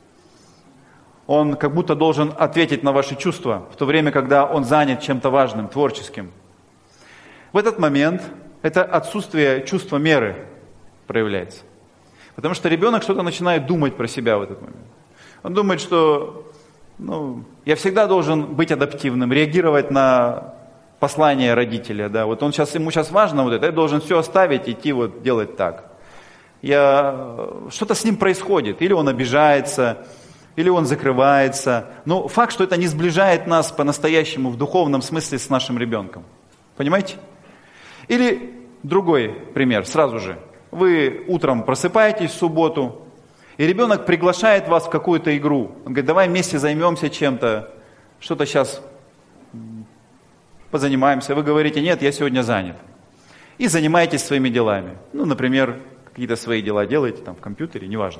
Он как будто должен ответить на ваши чувства, в то время, когда он занят чем-то важным, творческим. В этот момент это отсутствие чувства меры проявляется. Потому что ребенок что-то начинает думать про себя в этот момент. Он думает, что ну, я всегда должен быть адаптивным, реагировать на послание родителя. Да? Вот он сейчас, ему сейчас важно вот это, я должен все оставить, идти вот делать так. Я, что-то с ним происходит, или он обижается, или он закрывается. Но факт, что это не сближает нас по-настоящему в духовном смысле с нашим ребенком. Понимаете? Или другой пример, сразу же. Вы утром просыпаетесь в субботу, и ребенок приглашает вас в какую-то игру. Он говорит, давай вместе займемся чем-то, что-то сейчас позанимаемся. Вы говорите, нет, я сегодня занят. И занимаетесь своими делами. Ну, например, какие-то свои дела делаете там в компьютере, неважно.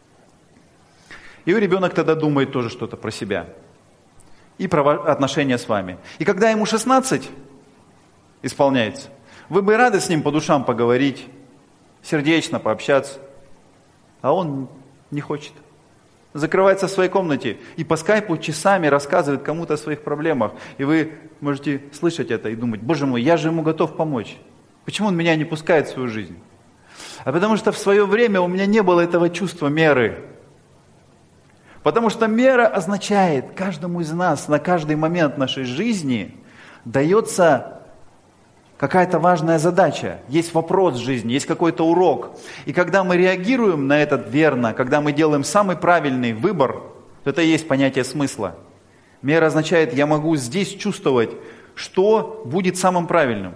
И ребенок тогда думает тоже что-то про себя и про отношения с вами. И когда ему шестнадцать исполняется, вы бы рады с ним по душам поговорить, сердечно пообщаться, а он не хочет. Закрывается в своей комнате и по скайпу часами рассказывает кому-то о своих проблемах. И вы можете слышать это и думать, боже мой, я же ему готов помочь. Почему он меня не пускает в свою жизнь? А потому что в свое время у меня не было этого чувства меры. Потому что мера означает, каждому из нас на каждый момент нашей жизни дается какая-то важная задача, есть вопрос в жизни, есть какой-то урок. И когда мы реагируем на это верно, когда мы делаем самый правильный выбор, то это и есть понятие смысла. Мера означает, я могу здесь чувствовать, что будет самым правильным.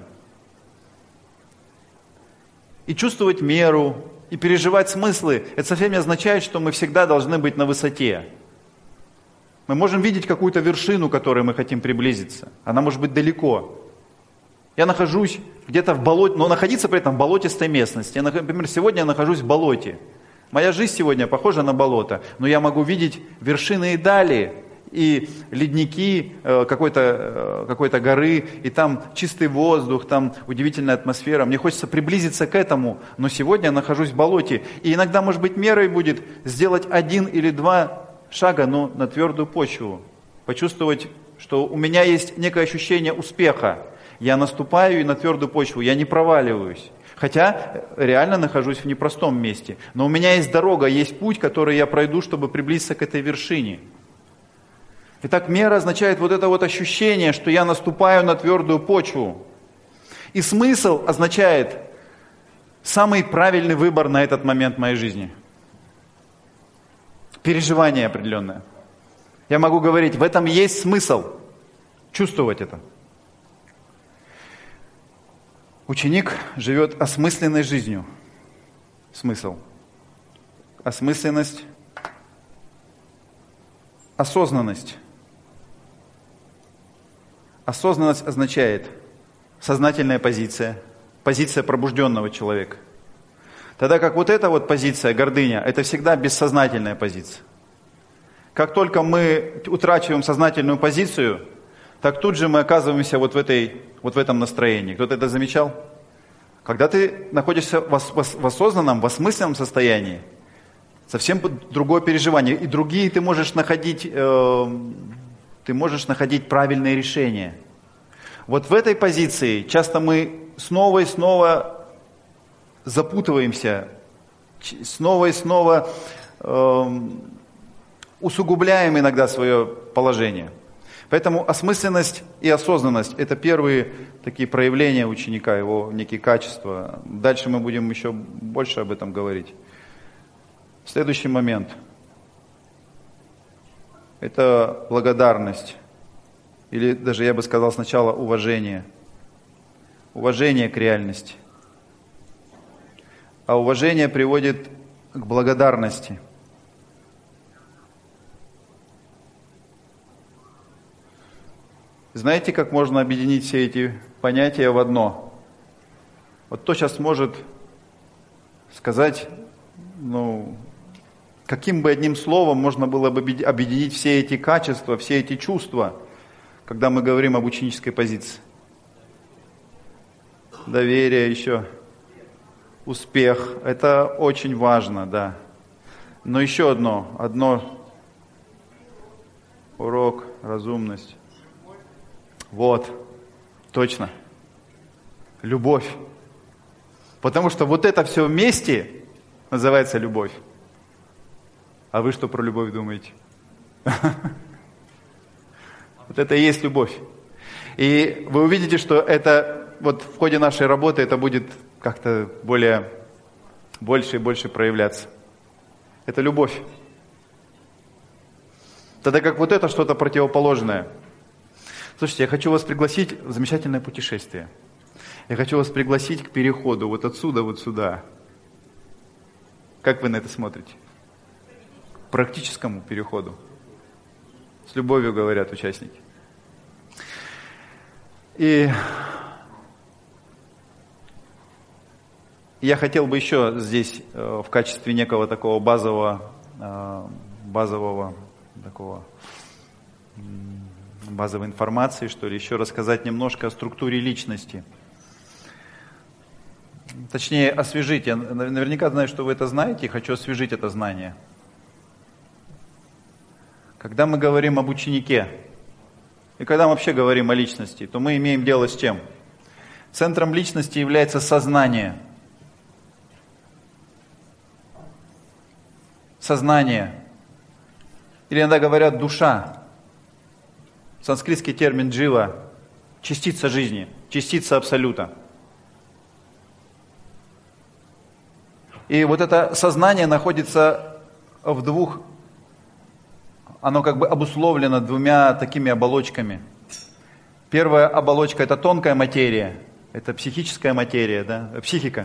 И чувствовать меру, и переживать смыслы, это совсем не означает, что мы всегда должны быть на высоте. Мы можем видеть какую-то вершину, к которой мы хотим приблизиться. Она может быть далеко. Я нахожусь где-то в болоте, но находиться при этом в болотистой местности. Я, например, сегодня я нахожусь в болоте. Моя жизнь сегодня похожа на болото, но я могу видеть вершины и дали, и ледники какой-то, какой-то горы, и там чистый воздух, там удивительная атмосфера. Мне хочется приблизиться к этому, но сегодня я нахожусь в болоте. И иногда, может быть, мерой будет сделать один или два шага, но на твердую почву. Почувствовать, что у меня есть некое ощущение успеха. Я наступаю и на твердую почву, я не проваливаюсь. Хотя реально нахожусь в непростом месте. Но у меня есть дорога, есть путь, который я пройду, чтобы приблизиться к этой вершине. Итак, мера означает вот это вот ощущение, что я наступаю на твердую почву. И смысл означает самый правильный выбор на этот момент моей жизни. Переживание определенное. Я могу говорить, в этом есть смысл. Чувствовать это. Ученик живет осмысленной жизнью. Смысл. Осмысленность. Осознанность. Осознанность означает сознательная позиция, позиция пробужденного человека. Тогда как вот эта вот позиция, гордыня, это всегда бессознательная позиция. Как только мы утрачиваем сознательную позицию, так тут же мы оказываемся вот в, этой, вот в этом настроении. Кто-то это замечал? Когда ты находишься в, ос, в осознанном, в осмысленном состоянии, совсем другое переживание. И другие ты можешь находить, э, ты можешь находить правильные решения. Вот в этой позиции часто мы снова и снова запутываемся, снова и снова э, усугубляем иногда свое положение. Поэтому осмысленность и осознанность – это первые такие проявления ученика, его некие качества. Дальше мы будем еще больше об этом говорить. Следующий момент – это благодарность. Или даже я бы сказал сначала уважение. Уважение к реальности. А уважение приводит к благодарности. Знаете, как можно объединить все эти понятия в одно? Вот кто сейчас может сказать, ну, каким бы одним словом можно было бы объединить все эти качества, все эти чувства, когда мы говорим об ученической позиции? Доверие еще, успех. Это очень важно, да. Но еще одно, одно урок, разумность. Вот, точно. Любовь. Потому что вот это все вместе называется любовь. А вы что про любовь думаете? Вот это и есть любовь. И вы увидите, что это вот в ходе нашей работы это будет как-то более, больше и больше проявляться. Это любовь. Тогда как вот это что-то противоположное. Слушайте, я хочу вас пригласить в замечательное путешествие. Я хочу вас пригласить к переходу вот отсюда вот сюда. Как вы на это смотрите? К практическому переходу. С любовью говорят участники. И я хотел бы еще здесь в качестве некого такого базового, базового такого... базовой информации, что ли, еще рассказать немножко о структуре личности. Точнее, освежить. Я наверняка знаю, что вы это знаете, и хочу освежить это знание. Когда мы говорим об ученике, и когда мы вообще говорим о личности, то мы имеем дело с чем? Центром личности является сознание. Сознание. Или иногда говорят душа. Санскритский термин джива, частица жизни, частица абсолюта. И вот это сознание находится в двух, оно как бы обусловлено двумя такими оболочками. Первая оболочка – это тонкая материя, это психическая материя, да, психика.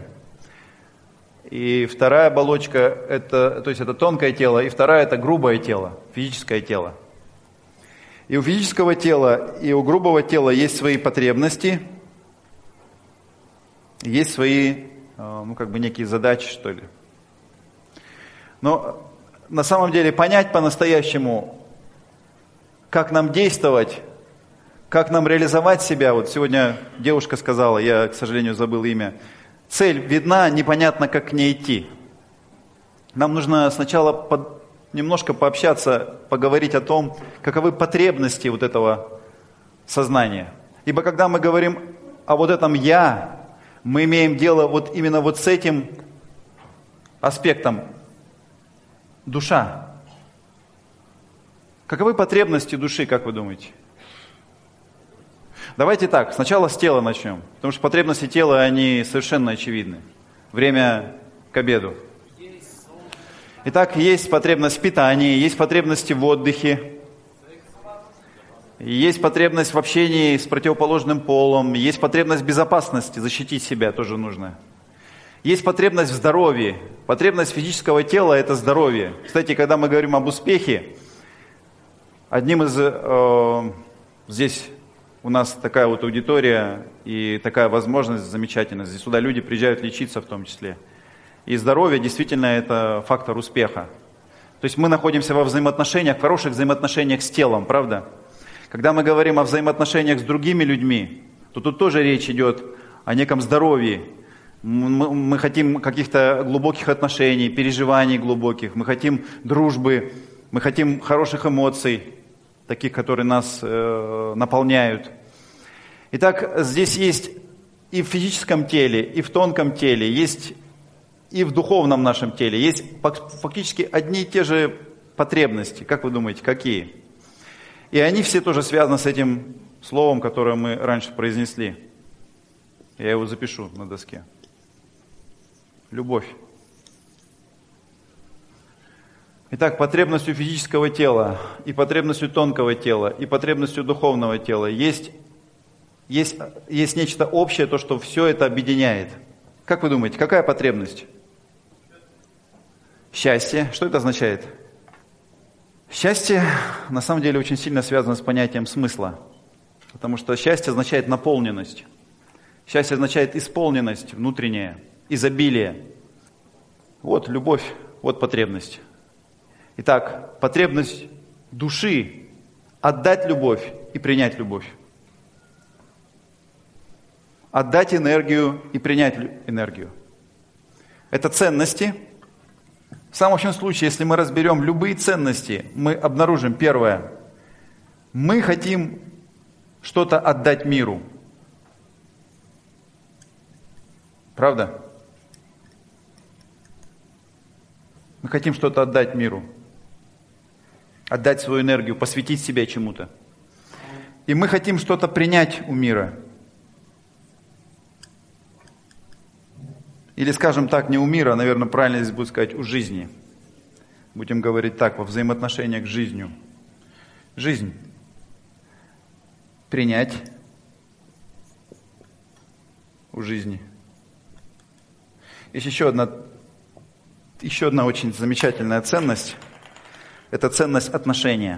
И вторая оболочка – это, то есть это тонкое тело, и вторая – это грубое тело, физическое тело. И у физического тела, и у грубого тела есть свои потребности, есть свои, ну, как бы некие задачи, что ли. Но на самом деле понять по-настоящему, как нам действовать, как нам реализовать себя. Вот сегодня девушка сказала, я, к сожалению, забыл имя, цель видна, непонятно, как к ней идти. Нам нужно сначала под... немножко пообщаться, поговорить о том, каковы потребности вот этого сознания. Ибо когда мы говорим о вот этом «я», мы имеем дело вот именно вот с этим аспектом душа. Каковы потребности души, как вы думаете? Давайте так, сначала с тела начнем, потому что потребности тела, они совершенно очевидны. время к обеду. Итак, есть потребность в питании, есть потребности в отдыхе, есть потребность в общении с противоположным полом, есть потребность в безопасности, защитить себя тоже нужно. Есть потребность в здоровье. Потребность физического тела – это здоровье. Кстати, когда мы говорим об успехе, одним из… Э, здесь у нас такая вот аудитория и такая возможность замечательная. Здесь сюда люди приезжают лечиться в том числе. И здоровье действительно это фактор успеха. То есть мы находимся во взаимоотношениях, в хороших взаимоотношениях с телом, правда? Когда мы говорим о взаимоотношениях с другими людьми, то тут тоже речь идет о неком здоровье. Мы, мы хотим каких-то глубоких отношений, переживаний глубоких, мы хотим дружбы, мы хотим хороших эмоций, таких, которые нас э, наполняют. Итак, здесь есть и в физическом теле, и в тонком теле, есть и в духовном нашем теле, есть фактически одни и те же потребности. Как вы думаете, какие? И они все тоже связаны с этим словом, которое мы раньше произнесли. Я его запишу на доске. Любовь. Итак, потребностью физического тела, и потребностью тонкого тела, и потребностью духовного тела есть, есть, есть нечто общее, то, что все это объединяет. Как вы думаете, какая потребность? Счастье. Что это означает? Счастье на самом деле очень сильно связано с понятием смысла. Потому что счастье означает наполненность. Счастье означает исполненность внутренняя, изобилие. Вот любовь, вот потребность. Итак, потребность души – отдать любовь и принять любовь. Отдать энергию и принять энергию. Это ценности. В самом общем случае, если мы разберем любые ценности, мы обнаружим первое. Мы хотим что-то отдать миру. Правда? Мы хотим что-то отдать миру. Отдать свою энергию, посвятить себя чему-то. И мы хотим что-то принять у мира. Или, скажем так, не у мира, наверное, правильно здесь будет сказать, у жизни. Будем говорить так, во взаимоотношениях с жизнью. Жизнь. Принять у жизни. Есть еще одна, еще одна очень замечательная ценность. Это ценность отношения.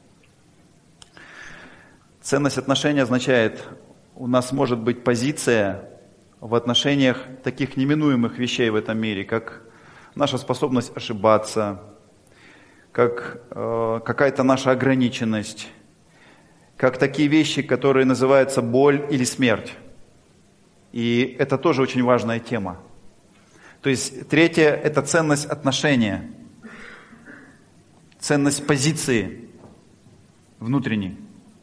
Ценность отношения означает, у нас может быть позиция в отношениях таких неминуемых вещей в этом мире, как наша способность ошибаться, как э, какая-то наша ограниченность, как такие вещи, которые называются боль или смерть. И это тоже очень важная тема. То есть третье – это ценность отношения, ценность позиции внутренней.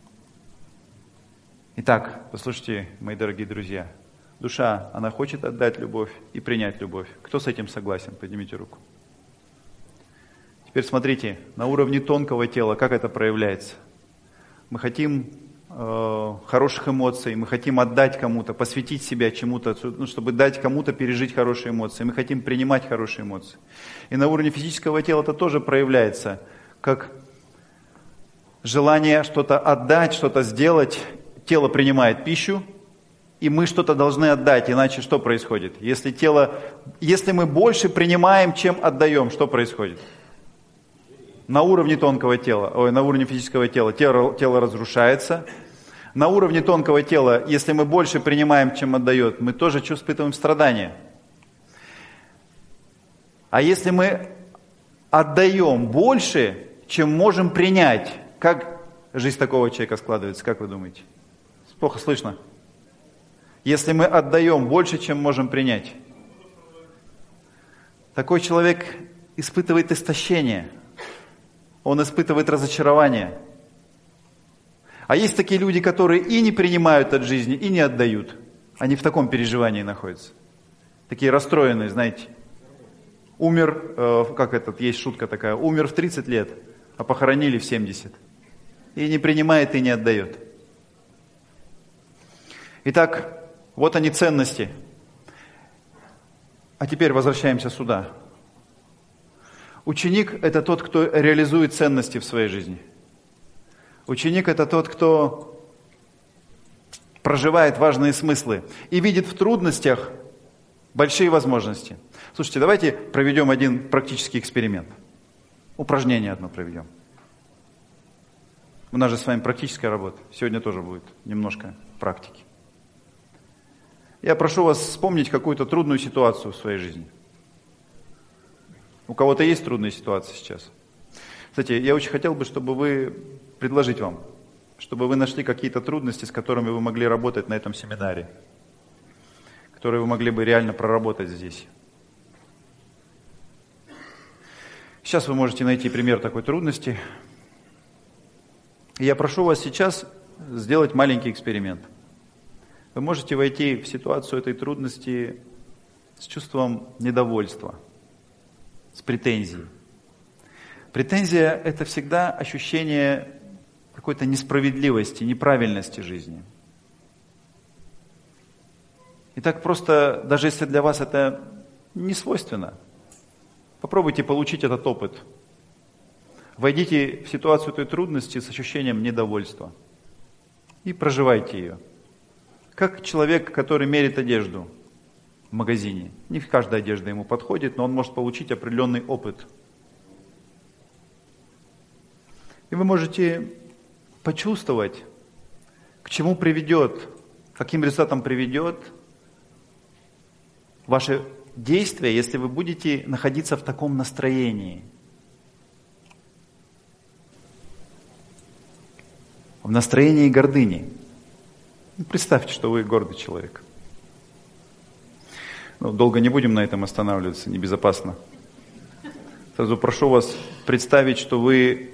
Итак, послушайте, мои дорогие друзья, душа, она хочет отдать любовь и принять любовь. Кто с этим согласен? Поднимите руку. Теперь смотрите, на уровне тонкого тела, как это проявляется. Мы хотим э, хороших эмоций, мы хотим отдать кому-то, посвятить себя чему-то, ну, чтобы дать кому-то пережить хорошие эмоции. Мы хотим принимать хорошие эмоции. И на уровне физического тела это тоже проявляется, как желание что-то отдать, что-то сделать. Тело принимает пищу, и мы что-то должны отдать, иначе что происходит? Если тело, если мы больше принимаем, чем отдаем, что происходит? На уровне тонкого тела, ой, на уровне физического тела тело, тело разрушается. На уровне тонкого тела, если мы больше принимаем, чем отдает, мы тоже испытываем страдания. А если мы отдаем больше, чем можем принять, как жизнь такого человека складывается, как вы думаете? Плохо слышно. Если мы отдаем больше, чем можем принять, такой человек испытывает истощение, он испытывает разочарование. А есть такие люди, которые и не принимают от жизни, и не отдают. Они в таком переживании находятся. Такие расстроенные, знаете. Умер, э, как этот, есть шутка такая, умер в тридцать лет, а похоронили в семьдесят. И не принимает, и не отдает. Итак, вот они ценности. А теперь возвращаемся сюда. Ученик – это тот, кто реализует ценности в своей жизни. Ученик – это тот, кто проживает важные смыслы и видит в трудностях большие возможности. Слушайте, давайте проведем один практический эксперимент. Упражнение одно проведем. У нас же с вами практическая работа. Сегодня тоже будет немножко практики. Я прошу вас вспомнить какую-то трудную ситуацию в своей жизни. У кого-то есть трудные ситуации сейчас? Кстати, я очень хотел бы, чтобы вы, предложить вам, чтобы вы нашли какие-то трудности, с которыми вы могли работать на этом семинаре, которые вы могли бы реально проработать здесь. Сейчас вы можете найти пример такой трудности. И я прошу вас сейчас сделать маленький эксперимент. Вы можете войти в ситуацию этой трудности с чувством недовольства, с претензией. Претензия – это всегда ощущение какой-то несправедливости, неправильности жизни. И так просто, даже если для вас это не свойственно, попробуйте получить этот опыт. Войдите в ситуацию этой трудности с ощущением недовольства и проживайте ее. Как человек, который мерит одежду в магазине. Не каждая одежда ему подходит, но он может получить определенный опыт. И вы можете почувствовать, к чему приведет, каким результатом приведет ваше действие, если вы будете находиться в таком настроении. В настроении гордыни. Ну, представьте, что вы гордый человек. Ну, долго не будем на этом останавливаться, небезопасно. Сразу прошу вас представить, что вы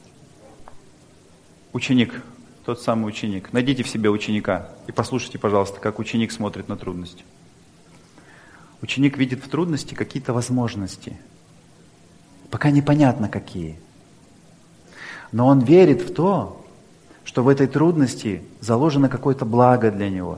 ученик, тот самый ученик. Найдите в себе ученика и послушайте, пожалуйста, как ученик смотрит на трудности. Ученик видит в трудности какие-то возможности. Пока непонятно какие. Но он верит в то, что в этой трудности заложено какое-то благо для него.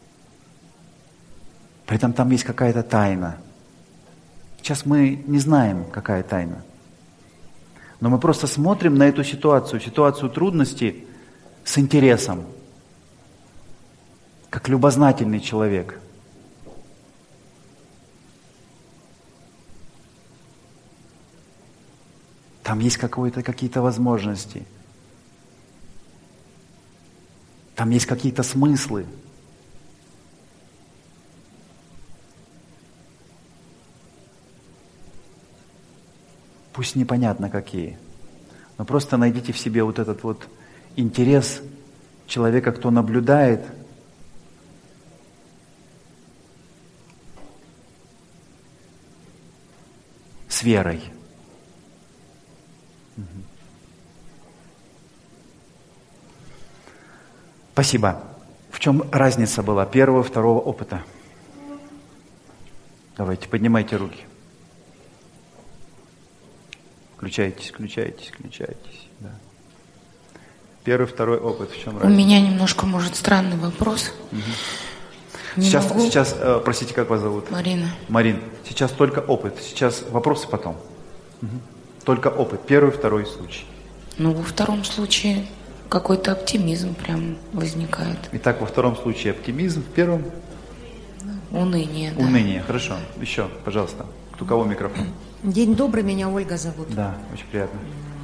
При этом там есть какая-то тайна. Сейчас мы не знаем, какая тайна. Но мы просто смотрим на эту ситуацию, ситуацию трудности с интересом, как любознательный человек. Там есть какое-то, какие-то возможности. Там есть какие-то смыслы. Пусть непонятно какие, но просто найдите в себе вот этот вот интерес человека, кто наблюдает, с верой. Угу. Спасибо. В чем разница была первого и второго опыта? Давайте, поднимайте руки. Включайтесь, включайтесь, включайтесь. Да. Первый, второй опыт. В чем У разница? меня немножко, может, странный вопрос. Угу. Не Сейчас, могу. сейчас э, простите, как вас зовут? Марина. Марин, сейчас только опыт. Сейчас вопросы потом. Угу. Только опыт. Первый, второй случай. Ну, во втором случае какой-то оптимизм прям возникает. Итак, во втором случае оптимизм, в первом уныние. Да. Уныние. Хорошо. Еще, пожалуйста. У кого микрофон? День добрый, меня Ольга зовут. Да, очень приятно.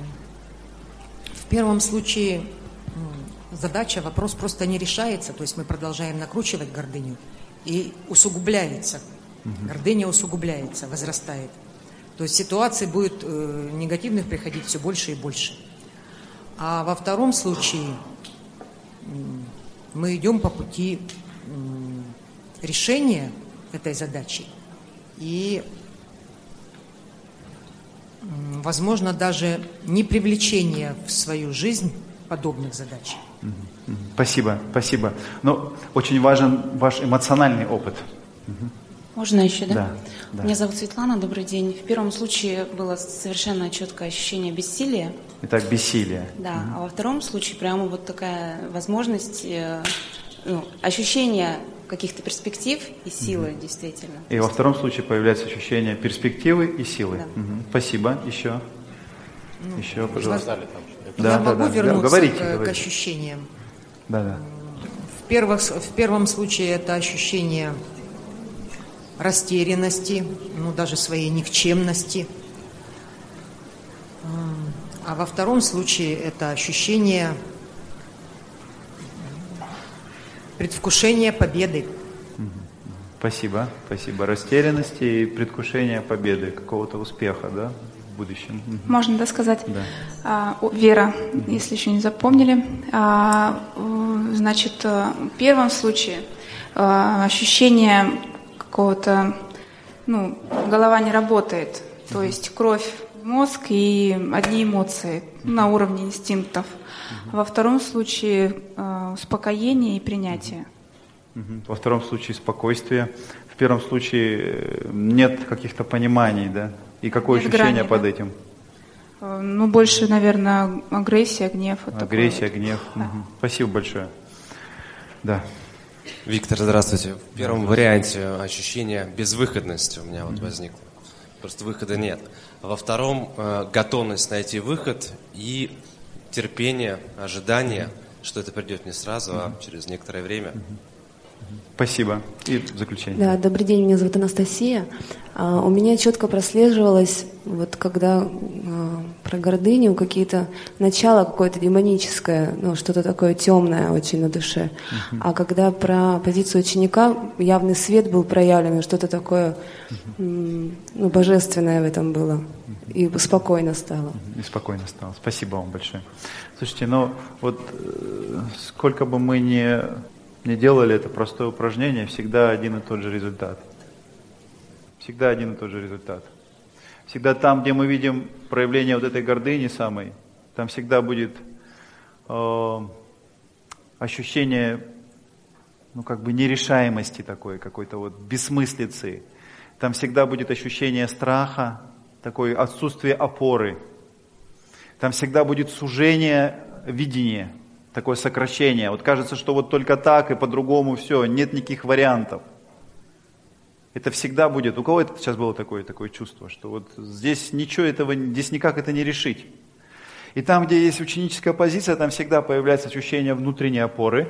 В первом случае задача, вопрос просто не решается, то есть мы продолжаем накручивать гордыню и усугубляется. Угу. Гордыня усугубляется, возрастает. То есть ситуаций будет э, негативных приходить все больше и больше. А во втором случае э, мы идем по пути э, решения этой задачи и возможно, даже не привлечение в свою жизнь подобных задач. Спасибо, спасибо. Но очень важен ваш эмоциональный опыт. Можно еще, да? Да, да. Меня зовут Светлана, добрый день. В первом случае было совершенно четкое ощущение бессилия. Итак, бессилие. Да, угу. А во втором случае прямо вот такая возможность, э, ну, ощущение каких-то перспектив и силы, mm-hmm. действительно. И во втором случае появляется ощущение перспективы и силы. Да. Угу. Спасибо. Еще. Ну, Еще, пожалуйста. Да, я да, могу да, вернуться да. Говорите, к, говорите. к ощущениям. Да, да. В, первых, в первом случае это ощущение растерянности, ну даже своей никчемности. А во втором случае это ощущение предвкушения победы. Спасибо, спасибо. Растерянности и предвкушения победы, какого-то успеха, да, в будущем. Можно, да, сказать? Да. А, о, Вера, если еще не запомнили. А, значит, в первом случае а, ощущение какого-то, ну, голова не работает, то есть кровь в мозг и одни эмоции на уровне инстинктов. Во втором случае а, успокоение и принятие. Во втором случае спокойствие. В первом случае нет каких-то пониманий, да? И какое нет ощущение грани, под да? этим? Ну, больше, наверное, агрессия, гнев. Вот агрессия, вот. гнев. Да. Угу. Спасибо большое. Да. Виктор, здравствуйте. В первом варианте ощущение безвыходности у меня вот mm-hmm. возникло. Просто выхода нет. А во втором э, готовность найти выход и терпение, ожидание, mm-hmm. что это придет не сразу, mm-hmm. а через некоторое время. Mm-hmm. Спасибо. И в заключение. Да, добрый день, меня зовут Анастасия. А, у меня четко прослеживалось, вот когда а, про гордыню какие-то начало какое-то демоническое, ну что-то такое темное очень на душе. Uh-huh. А когда про позицию ученика явный свет был проявлен, что-то такое uh-huh. ну, божественное в этом было. Uh-huh. И спокойно стало. Uh-huh. И спокойно стало. Спасибо вам большое. Слушайте, ну вот э, сколько бы мы ни... не делали это простое упражнение, всегда один и тот же результат. Всегда один и тот же результат. Всегда там, где мы видим проявление вот этой гордыни самой, там всегда будет э, ощущение, ну как бы нерешаемости такой, какой-то вот бессмыслицы. Там всегда будет ощущение страха, такое отсутствие опоры. Там всегда будет сужение видения. Такое сокращение. Вот кажется, что вот только так и по-другому все, нет никаких вариантов. Это всегда будет. У кого это сейчас было такое, такое чувство, что вот здесь ничего этого, здесь никак это не решить. И там, где есть ученическая позиция, там всегда появляется ощущение внутренней опоры,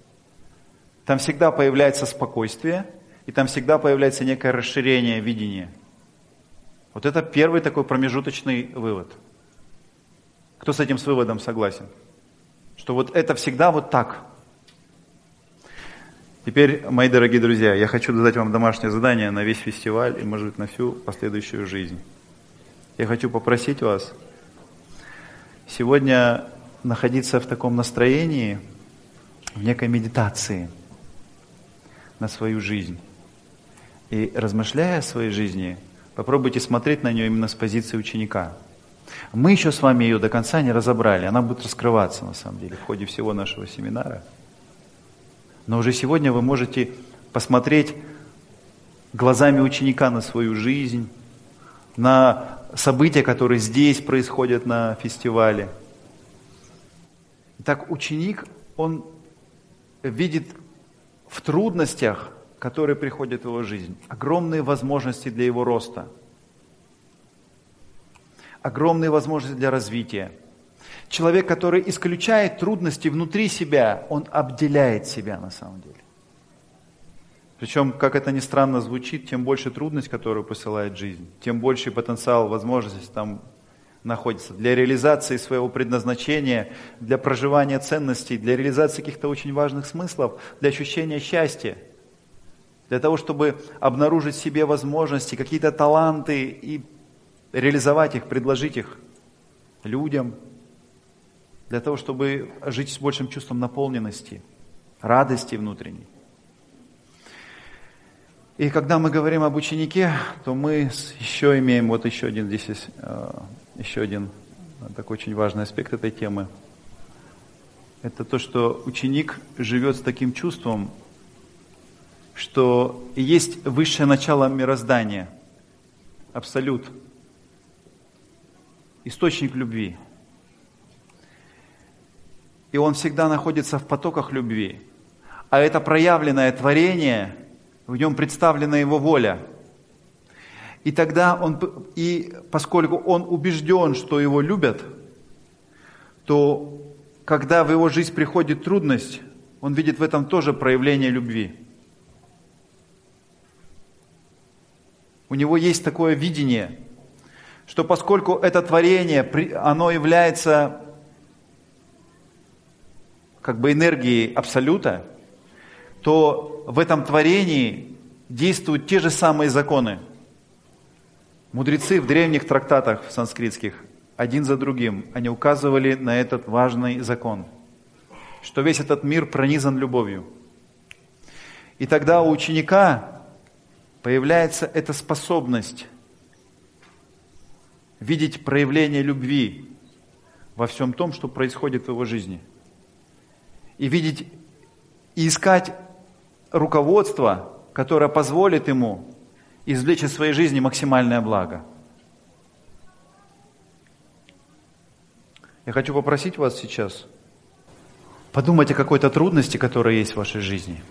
там всегда появляется спокойствие, и там всегда появляется некое расширение видения. Вот это первый такой промежуточный вывод. Кто с этим с выводом согласен? Что вот это всегда вот так. Теперь, мои дорогие друзья, я хочу задать вам домашнее задание на весь фестиваль и, может быть, на всю последующую жизнь. Я хочу попросить вас сегодня находиться в таком настроении, в некой медитации на свою жизнь. И размышляя о своей жизни, попробуйте смотреть на нее именно с позиции ученика. Мы еще с вами ее до конца не разобрали, она будет раскрываться на самом деле в ходе всего нашего семинара. Но уже сегодня вы можете посмотреть глазами ученика на свою жизнь, на события, которые здесь происходят на фестивале. Итак, ученик, он видит в трудностях, которые приходят в его жизнь, огромные возможности для его роста. Огромные возможности для развития. Человек, который исключает трудности внутри себя, он обделяет себя на самом деле. Причем, как это ни странно звучит, тем больше трудность, которую посылает жизнь, тем больше потенциал возможностей там находится для реализации своего предназначения, для проживания ценностей, для реализации каких-то очень важных смыслов, для ощущения счастья, для того, чтобы обнаружить в себе возможности, какие-то таланты и реализовать их, предложить их людям, для того, чтобы жить с большим чувством наполненности, радости внутренней. И когда мы говорим об ученике, то мы еще имеем вот еще один, здесь есть еще один такой очень важный аспект этой темы. Это то, что ученик живет с таким чувством, что есть высшее начало мироздания, абсолют, источник любви. И он всегда находится в потоках любви. а это проявленное творение, в нем представлена его воля. И тогда он, и поскольку он убежден, что его любят, то когда в его жизнь приходит трудность, он видит в этом тоже проявление любви. У него есть такое видение, что поскольку это творение, оно является как бы энергией Абсолюта, то в этом творении действуют те же самые законы. Мудрецы в древних трактатах санскритских один за другим, они указывали на этот важный закон, что весь этот мир пронизан любовью. И тогда у ученика появляется эта способность видеть проявление любви во всем том, что происходит в его жизни. И видеть, и искать руководство, которое позволит ему извлечь из своей жизни максимальное благо. Я хочу попросить вас сейчас подумать о какой-то трудности, которая есть в вашей жизни.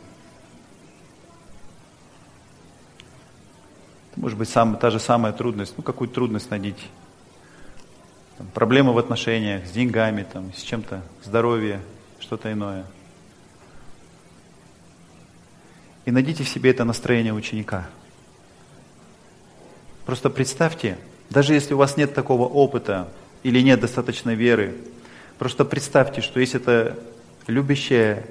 Может быть, сам, та же самая трудность, ну какую трудность найдите. Там, проблемы в отношениях, с деньгами, там, с чем-то, здоровье, что-то иное. И найдите в себе это настроение ученика. Просто представьте, даже если у вас нет такого опыта или нет достаточной веры, просто представьте, что есть эта любящая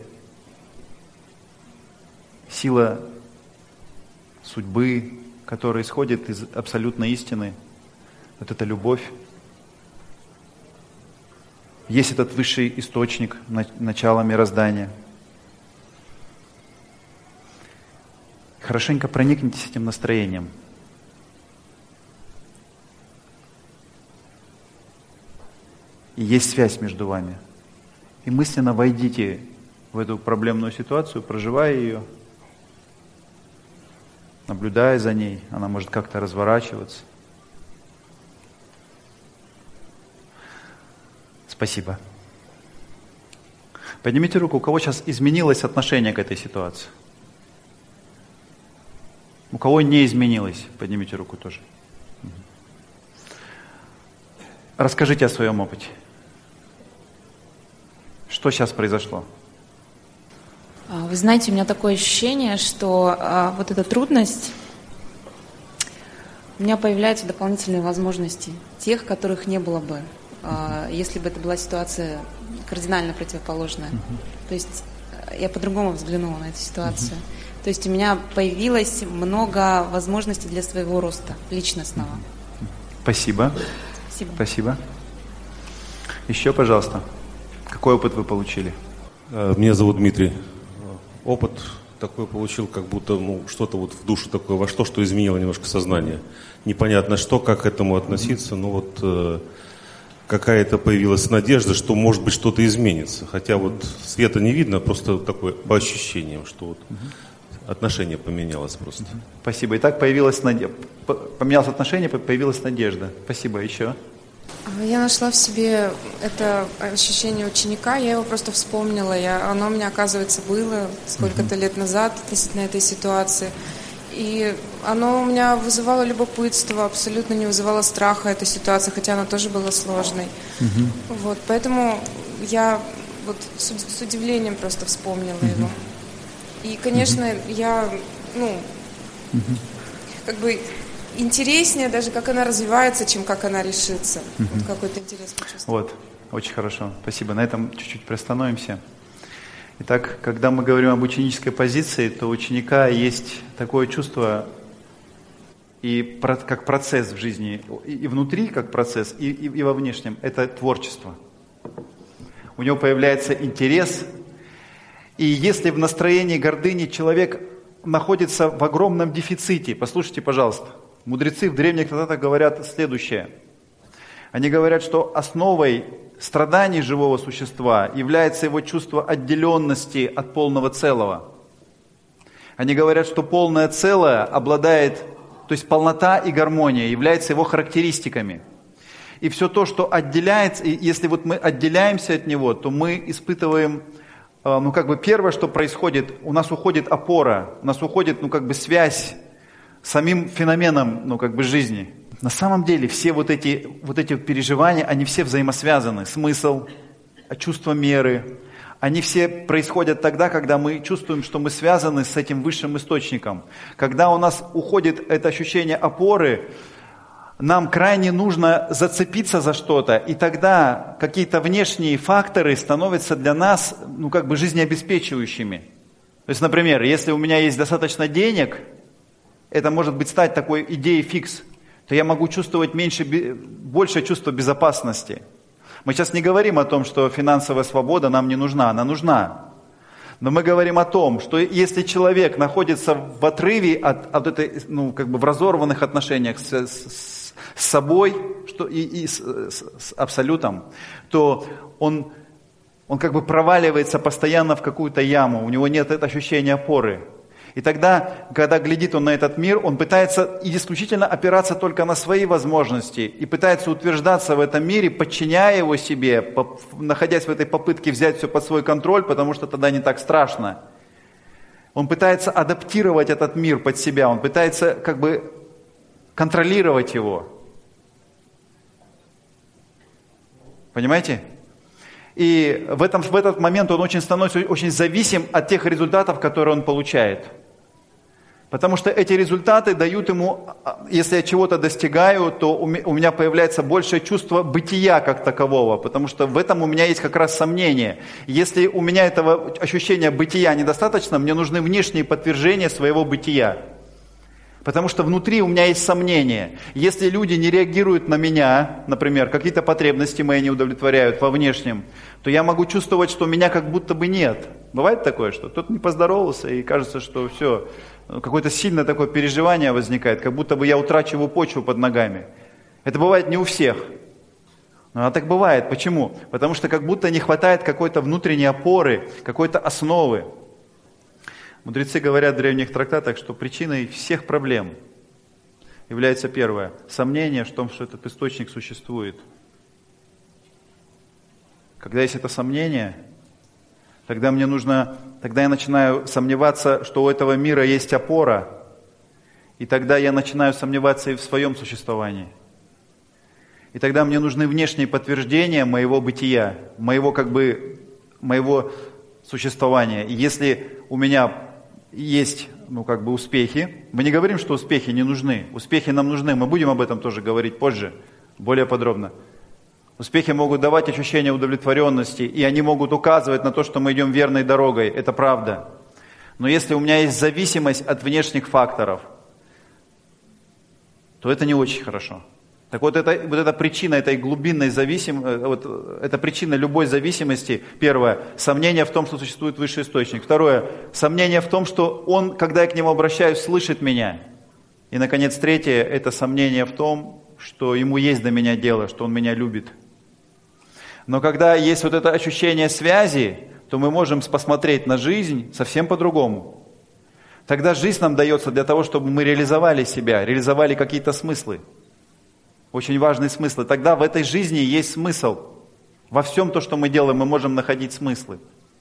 сила судьбы, которая исходит из абсолютной истины, вот эта любовь. Есть этот высший источник, начало мироздания. Хорошенько проникнитесь этим настроением. И есть связь между вами. И мысленно войдите в эту проблемную ситуацию, проживая ее, наблюдая за ней. Она может как-то разворачиваться. Спасибо. Поднимите руку, у кого сейчас изменилось отношение к этой ситуации? У кого не изменилось? Поднимите руку тоже. Расскажите о своем опыте. Что сейчас произошло? Вы знаете, у меня такое ощущение, что а, вот эта трудность, у меня появляются дополнительные возможности, тех, которых не было бы, а, если бы это была ситуация кардинально противоположная. Uh-huh. То есть я по-другому взглянула на эту ситуацию. Uh-huh. То есть у меня появилось много возможностей для своего роста личностного. Uh-huh. Спасибо. Спасибо. Спасибо. Еще, пожалуйста. Какой опыт вы получили? Меня зовут Дмитрий. Опыт такой получил, как будто ну, что-то вот в душу такое вошло, что изменило немножко сознание. Непонятно что, как к этому относиться, но вот э, какая-то появилась надежда, что может быть что-то изменится. Хотя вот света не видно, просто такое по ощущениям, что вот отношение поменялось просто. Спасибо. Итак, появилась надежда. Поменялось отношение, появилась надежда. Спасибо. Еще? Я нашла в себе это ощущение ученика, я его просто вспомнила. Я, оно у меня, оказывается, было сколько-то лет назад относительно этой ситуации. И оно у меня вызывало любопытство, абсолютно не вызывало страха эта ситуация, хотя она тоже была сложной. Uh-huh. Вот, поэтому я вот с, с удивлением просто вспомнила uh-huh. его. И, конечно, uh-huh. я, ну, uh-huh. как бы... интереснее даже, как она развивается, чем как она решится. Uh-huh. Вот какой-то интерес почувствовал. Вот, очень хорошо. Спасибо. На этом чуть-чуть приостановимся. Итак, когда мы говорим об ученической позиции, то у ученика есть такое чувство, и про, как процесс в жизни, и, и внутри как процесс, и, и, и во внешнем, это творчество. У него появляется интерес, и если в настроении гордыни человек находится в огромном дефиците, послушайте, пожалуйста, мудрецы в древних трактатах говорят следующее. Они говорят, что основой страданий живого существа является его чувство отделенности от полного целого. Они говорят, что полное целое обладает, то есть полнота и гармония являются его характеристиками. И все то, что отделяется, и если вот мы отделяемся от него, то мы испытываем ну как бы первое, что происходит, у нас уходит опора, у нас уходит, ну как бы связь с самим феноменом, ну как бы жизни. На самом деле все вот эти, вот эти переживания, они все взаимосвязаны. Смысл, чувство меры, они все происходят тогда, когда мы чувствуем, что мы связаны с этим высшим источником. Когда у нас уходит это ощущение опоры, нам крайне нужно зацепиться за что-то, и тогда какие-то внешние факторы становятся для нас, ну, как бы жизнеобеспечивающими. То есть, например, если у меня есть достаточно денег, это может быть стать такой идеей фикс, то я могу чувствовать меньше, большее чувство безопасности. Мы сейчас не говорим о том, что финансовая свобода нам не нужна, она нужна. Но мы говорим о том, что если человек находится в отрыве от, от этой, ну, как бы в разорванных отношениях с, с, с собой что, и, и с, с, с абсолютом, то он, он как бы проваливается постоянно в какую-то яму, у него нет этого ощущения опоры. И тогда, когда глядит он на этот мир, он пытается исключительно опираться только на свои возможности и пытается утверждаться в этом мире, подчиняя его себе, находясь в этой попытке взять все под свой контроль, потому что тогда не так страшно. Он пытается адаптировать этот мир под себя, он пытается как бы контролировать его. Понимаете? И в, этом, в этот момент он очень становится очень зависим от тех результатов, которые он получает. Потому что эти результаты дают ему, если я чего-то достигаю, то у меня появляется большее чувство бытия как такового, потому что в этом у меня есть как раз сомнение. Если у меня этого ощущения бытия недостаточно, мне нужны внешние подтверждения своего бытия. Потому что внутри у меня есть сомнения. Если люди не реагируют на меня, например, какие-то потребности мои не удовлетворяют во внешнем, то я могу чувствовать, что меня как будто бы нет. Бывает такое, что кто-то не поздоровался и кажется, что все, какое-то сильное такое переживание возникает, как будто бы я утрачиваю почву под ногами. Это бывает не у всех. Но а так бывает. Почему? Потому что как будто не хватает какой-то внутренней опоры, какой-то основы. Мудрецы говорят в древних трактатах, что причиной всех проблем является первое – сомнение в том, что этот источник существует. Когда есть это сомнение, тогда мне нужно, тогда я начинаю сомневаться, что у этого мира есть опора, и тогда я начинаю сомневаться и в своем существовании. И тогда мне нужны внешние подтверждения моего бытия, моего как бы, моего существования. И если у меня есть, ну, как бы успехи. Мы не говорим, что успехи не нужны. Успехи нам нужны. Мы будем об этом тоже говорить позже, более подробно. Успехи могут давать ощущение удовлетворенности, и они могут указывать на то, что мы идем верной дорогой. Это правда. Но если у меня есть зависимость от внешних факторов, то это не очень хорошо. Так вот, это, вот эта причина этой глубинной зависимости, вот, это причина любой зависимости. Первое, сомнение в том, что существует высший источник. Второе, сомнение в том, что он, когда я к нему обращаюсь, слышит меня. И, наконец, третье, это сомнение в том, что ему есть до меня дело, что он меня любит. Но когда есть вот это ощущение связи, то мы можем посмотреть на жизнь совсем по-другому. Тогда жизнь нам дается для того, чтобы мы реализовали себя, реализовали какие-то смыслы. Очень важный смысл. И тогда в этой жизни есть смысл. Во всем то, что мы делаем, мы можем находить смыслы.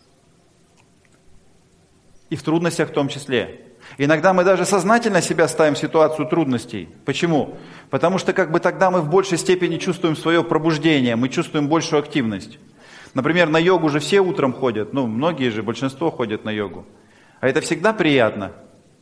И в трудностях в том числе. Иногда мы даже сознательно себя ставим в ситуацию трудностей. Почему? Потому что как бы тогда мы в большей степени чувствуем свое пробуждение, мы чувствуем большую активность. Например, на йогу же все утром ходят, ну многие же, большинство ходят на йогу. А это всегда приятно.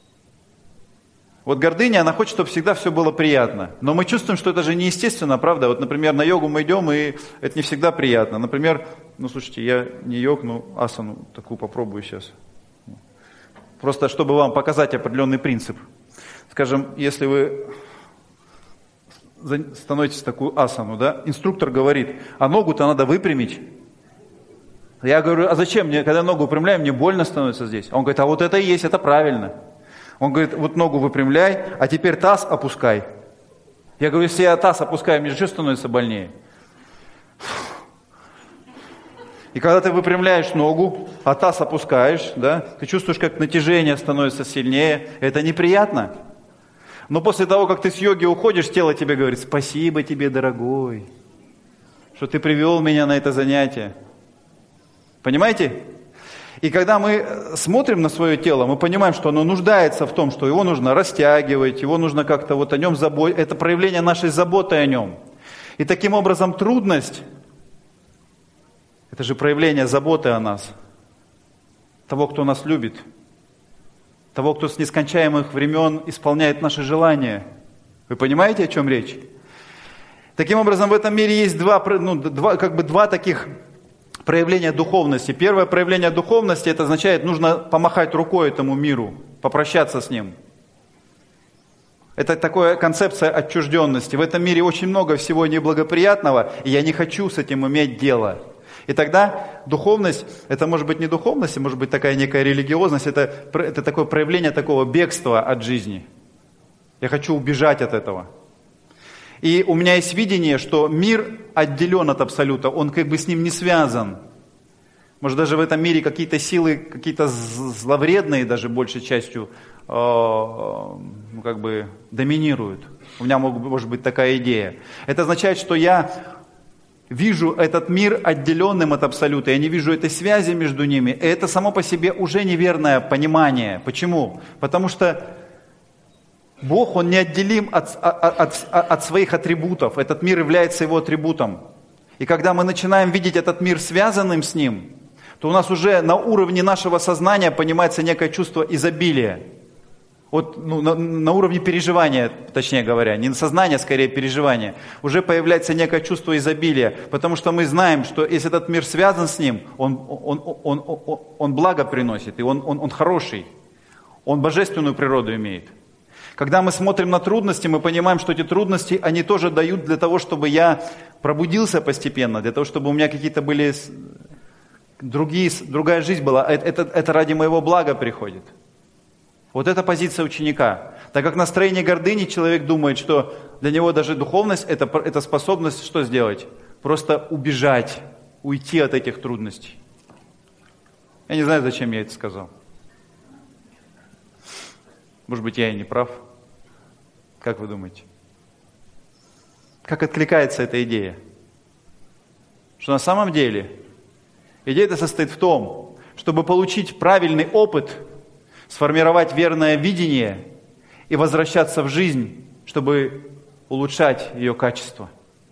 Вот гордыня, она хочет, чтобы всегда все было приятно. Но мы чувствуем, что это же неестественно, правда? Вот, например, на йогу мы идем, и это не всегда приятно. Например, ну, слушайте, я не йог, но асану такую попробую сейчас. Просто, чтобы вам показать определенный принцип. Скажем, если вы становитесь в такую асану, да, инструктор говорит, а ногу-то надо выпрямить. Я говорю, а зачем мне, когда ногу выпрямляю, мне больно становится здесь. А он говорит, а вот это и есть, это правильно. Он говорит, вот ногу выпрямляй, а теперь таз опускай. Я говорю, если я таз опускаю, мне же что становится больнее? И когда ты выпрямляешь ногу, а таз опускаешь, да, ты чувствуешь, как натяжение становится сильнее. Это неприятно. Но после того, как ты с йоги уходишь, тело тебе говорит, спасибо тебе, дорогой, что ты привел меня на это занятие. Понимаете? И когда мы смотрим на свое тело, мы понимаем, что оно нуждается в том, что его нужно растягивать, его нужно как-то вот о нем заботиться. Это проявление нашей заботы о нем. И таким образом трудность – это же проявление заботы о нас. Того, кто нас любит. Того, кто с нескончаемых времен исполняет наши желания. Вы понимаете, о чем речь? Таким образом, в этом мире есть два, ну, два, как бы два таких проявления духовности. Первое проявление духовности, это означает, нужно помахать рукой этому миру, попрощаться с ним. Это такая концепция отчужденности. В этом мире очень много всего неблагоприятного, и я не хочу с этим иметь дело. И тогда духовность, это может быть не духовность, может быть такая некая религиозность, это, это такое проявление такого бегства от жизни. Я хочу убежать от этого. И у меня есть видение, что мир отделен от абсолюта, он как бы с ним не связан. Может, даже в этом мире какие-то силы, какие-то зловредные, даже большей частью, э, ну, как бы доминируют. У меня может быть такая идея. Это означает, что я вижу этот мир отделенным от абсолюта, я не вижу этой связи между ними. И это само по себе уже неверное понимание. Почему? Потому что Бог, Он неотделим от, от, от, от своих атрибутов. Этот мир является Его атрибутом. И когда мы начинаем видеть этот мир связанным с Ним, то у нас уже на уровне нашего сознания понимается некое чувство изобилия. Вот, ну, на, на уровне переживания, точнее говоря, не сознания, а скорее переживания, уже появляется некое чувство изобилия, потому что мы знаем, что если этот мир связан с Ним, он, он, он, он, он, он благо приносит, и он, он, он хороший, он божественную природу имеет. Когда мы смотрим на трудности, мы понимаем, что эти трудности, они тоже дают для того, чтобы я пробудился постепенно, для того, чтобы у меня какие-то были другие, другая жизнь была. Это, это ради моего блага приходит. Вот это позиция ученика. Так как настроение гордыни, человек думает, что для него даже духовность это, это способность что сделать? Просто убежать, уйти от этих трудностей. Я не знаю, зачем я это сказал. Может быть, я и не прав. Как вы думаете? Как откликается эта идея? Что на самом деле идея-то состоит в том, чтобы получить правильный опыт, сформировать верное видение и возвращаться в жизнь, чтобы улучшать ее качество.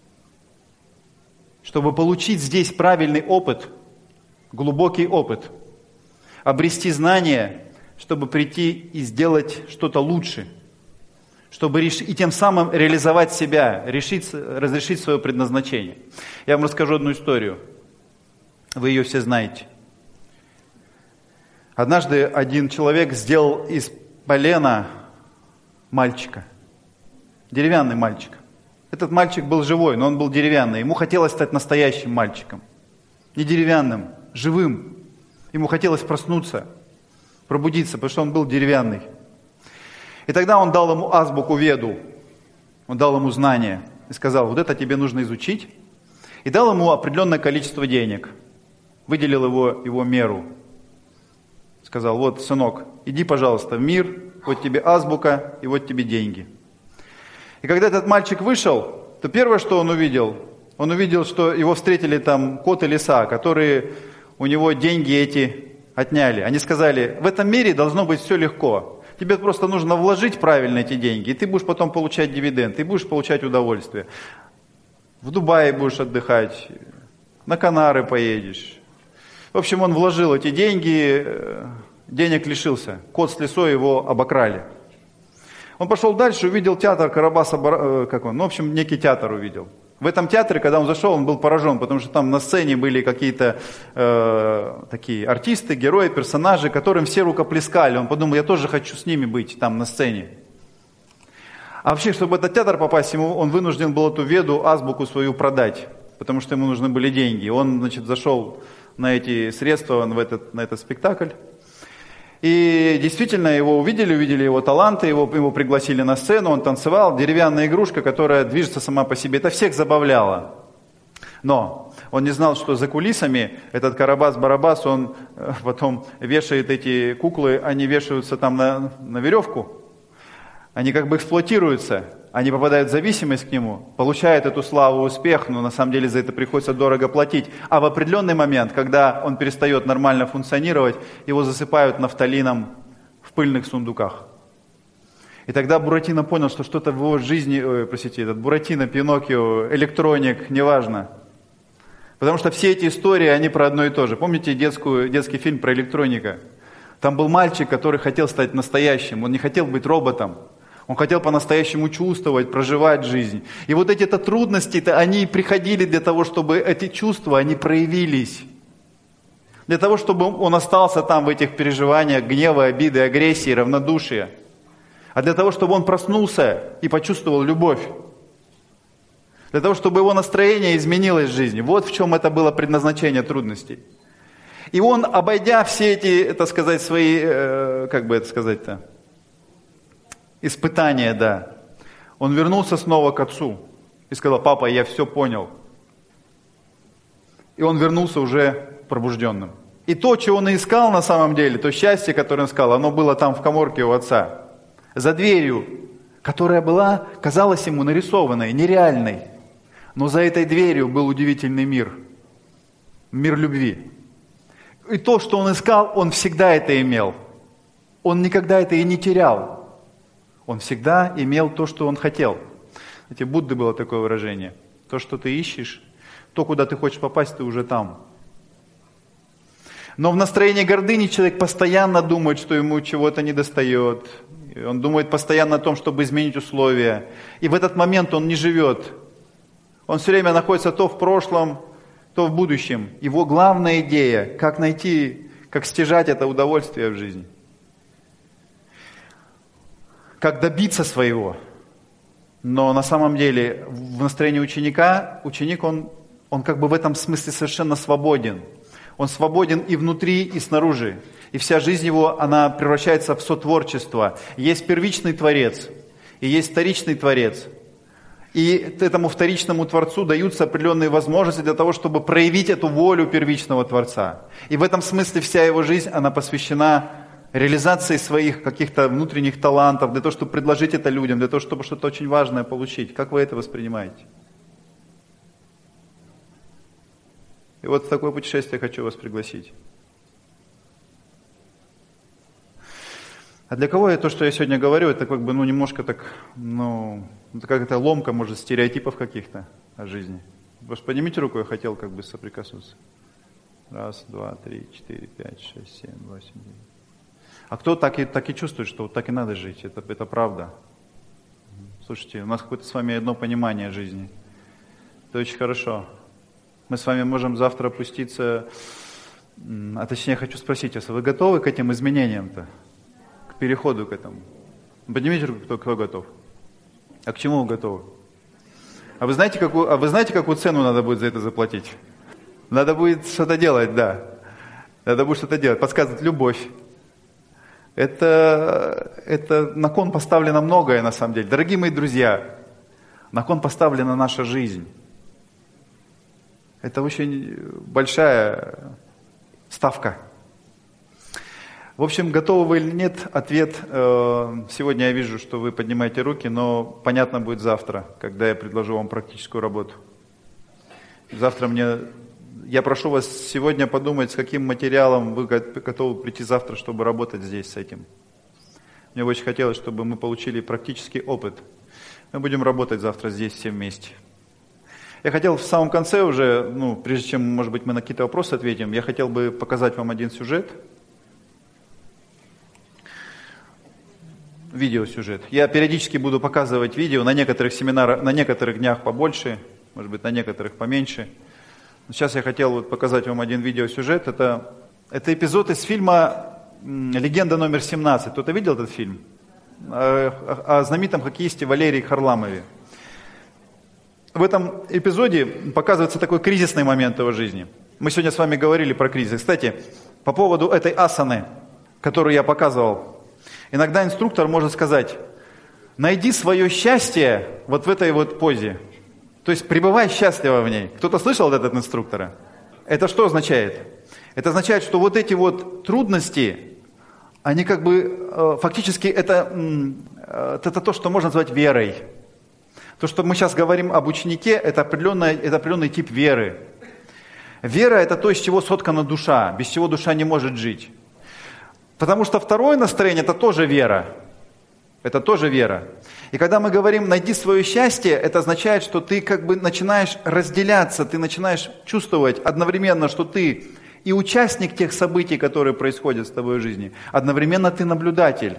Чтобы получить здесь правильный опыт, глубокий опыт, обрести знания, чтобы прийти и сделать что-то лучше, чтобы реш... и тем самым реализовать себя, решить, разрешить свое предназначение. Я вам расскажу одну историю. Вы ее все знаете. Однажды один человек сделал из полена мальчика. Деревянный мальчик. Этот мальчик был живой, но он был деревянный. Ему хотелось стать настоящим мальчиком. Не деревянным, живым. Ему хотелось проснуться, пробудиться, потому что он был деревянный. И тогда он дал ему азбуку Веду. Он дал ему знания. И сказал, вот это тебе нужно изучить. И дал ему определенное количество денег. Выделил его, его меру. Сказал, вот, сынок, иди, пожалуйста, в мир, вот тебе азбука и вот тебе деньги. И когда этот мальчик вышел, то первое, что он увидел, он увидел, что его встретили там кот и лиса, которые у него деньги эти отняли. Они сказали, в этом мире должно быть все легко. Тебе просто нужно вложить правильно эти деньги, и ты будешь потом получать дивиденд, ты будешь получать удовольствие. В Дубае будешь отдыхать, на Канары поедешь. В общем, он вложил эти деньги, денег лишился. Кот с лисой его обокрали. Он пошел дальше, увидел театр Карабаса, как он, ну, в общем, некий театр увидел. В этом театре, когда он зашел, он был поражен, потому что там на сцене были какие-то э, такие артисты, герои, персонажи, которым все рукоплескали. Он подумал, я тоже хочу с ними быть там на сцене. А вообще, чтобы в этот театр попасть, ему, он вынужден был эту Веду, азбуку свою продать, потому что ему нужны были деньги. Он, значит, зашел на эти средства, в этот, на этот спектакль. И действительно его увидели, увидели его таланты, его, его пригласили на сцену, он танцевал, деревянная игрушка, которая движется сама по себе. Это всех забавляло. Но он не знал, что за кулисами этот Карабас-Барабас, он потом вешает эти куклы, они вешаются там на, на веревку. Они как бы эксплуатируются, они попадают в зависимость к нему, получают эту славу, успех, но на самом деле за это приходится дорого платить. А в определенный момент, когда он перестает нормально функционировать, его засыпают нафталином в пыльных сундуках. И тогда Буратино понял, что что-то в его жизни, ой, простите, этот Буратино, Пиноккио, электроник, неважно. Потому что все эти истории, они про одно и то же. Помните детскую, детский фильм про электроника? Там был мальчик, который хотел стать настоящим, он не хотел быть роботом. Он хотел по-настоящему чувствовать, проживать жизнь. И вот эти-то трудности-то, они приходили для того, чтобы эти чувства, они проявились. Для того, чтобы он остался там в этих переживаниях гнева, обиды, агрессии, равнодушия. А для того, чтобы он проснулся и почувствовал любовь. Для того, чтобы его настроение изменилось в жизни. Вот в чем это было предназначение трудностей. И он, обойдя все эти, так сказать, свои, э, как бы это сказать-то, испытания, да, он вернулся снова к отцу и сказал: папа, я все понял. И он вернулся уже пробужденным. И то, чего он искал на самом деле, то счастье, которое он искал, оно было там в каморке у отца. За дверью, которая была, казалась ему нарисованной, нереальной. Но за этой дверью был удивительный мир. Мир любви. И то, что он искал, он всегда это имел. Он никогда это и не терял. Он всегда имел то, что он хотел. Знаете, Будды было такое выражение. То, что ты ищешь, то, куда ты хочешь попасть, ты уже там. Но в настроении гордыни человек постоянно думает, что ему чего-то недостает. Он думает постоянно о том, чтобы изменить условия. И в этот момент он не живет. Он все время находится то в прошлом, то в будущем. Его главная идея, как найти, как стяжать это удовольствие в жизни. Как добиться своего. Но на самом деле в настроении ученика, ученик, он, он как бы в этом смысле совершенно свободен. Он свободен и внутри, и снаружи. И вся жизнь его, она превращается в сотворчество. Есть первичный Творец, и есть вторичный Творец. И этому вторичному Творцу даются определенные возможности для того, чтобы проявить эту волю первичного Творца. И в этом смысле вся его жизнь, она посвящена реализации своих каких-то внутренних талантов, для того, чтобы предложить это людям, для того, чтобы что-то очень важное получить. Как вы это воспринимаете? И вот в такое путешествие хочу вас пригласить. А для кого я то, что я сегодня говорю, это как бы, ну, немножко так, ну, это какая-то ломка, может, стереотипов каких-то о жизни. Просто поднимите руку, я хотел как бы соприкоснуться. Раз, два, три, четыре, пять, шесть, семь, восемь, девять. А кто так и, так и чувствует, что вот так и надо жить, это, это правда. Слушайте, у нас какое-то с вами одно понимание жизни. Это очень хорошо. Мы с вами можем завтра опуститься, а точнее я хочу спросить вас, вы готовы к этим изменениям-то? К переходу к этому? Поднимите руку, кто, кто готов. А к чему вы готовы? А вы знаете, какую, а вы знаете, какую цену надо будет за это заплатить? Надо будет что-то делать, да. Надо будет что-то делать. Подсказывать любовь. Это, это на кон поставлено многое, на самом деле. Дорогие мои друзья, на кон поставлена наша жизнь. Это очень большая ставка. В общем, готовы вы или нет, ответ. Сегодня я вижу, что вы поднимаете руки, но понятно будет завтра, когда я предложу вам практическую работу. Завтра мне... Я прошу вас сегодня подумать, с каким материалом вы готовы прийти завтра, чтобы работать здесь с этим. Мне бы очень хотелось, чтобы мы получили практический опыт. Мы будем работать завтра здесь все вместе. Я хотел в самом конце уже, ну, прежде чем, может быть, мы на какие-то вопросы ответим, я хотел бы показать вам один сюжет. Видеосюжет. Я периодически буду показывать видео на некоторых семинарах, на некоторых днях побольше, может быть, на некоторых поменьше. Сейчас я хотел вот показать вам один видеосюжет. Это, это эпизод из фильма «Легенда номер семнадцать». Кто-то видел этот фильм? О, о, о знаменитом хоккеисте Валерии Харламове. В этом эпизоде показывается такой кризисный момент его жизни. Мы сегодня с вами говорили про кризис. Кстати, по поводу этой асаны, которую я показывал, иногда инструктор может сказать: найди свое счастье вот в этой вот позе. То есть пребывай счастливо в ней. Кто-то слышал от этого инструктора? Это что означает? Это означает, что вот эти вот трудности, они как бы, фактически это, это то, что можно назвать верой. То, что мы сейчас говорим об ученике, это, это определенный тип веры. Вера – это то, из чего соткана душа, без чего душа не может жить. Потому что второе настроение – это тоже вера. Это тоже вера. И когда мы говорим «найди свое счастье», это означает, что ты как бы начинаешь разделяться, ты начинаешь чувствовать одновременно, что ты и участник тех событий, которые происходят с тобой в жизни, одновременно ты наблюдатель.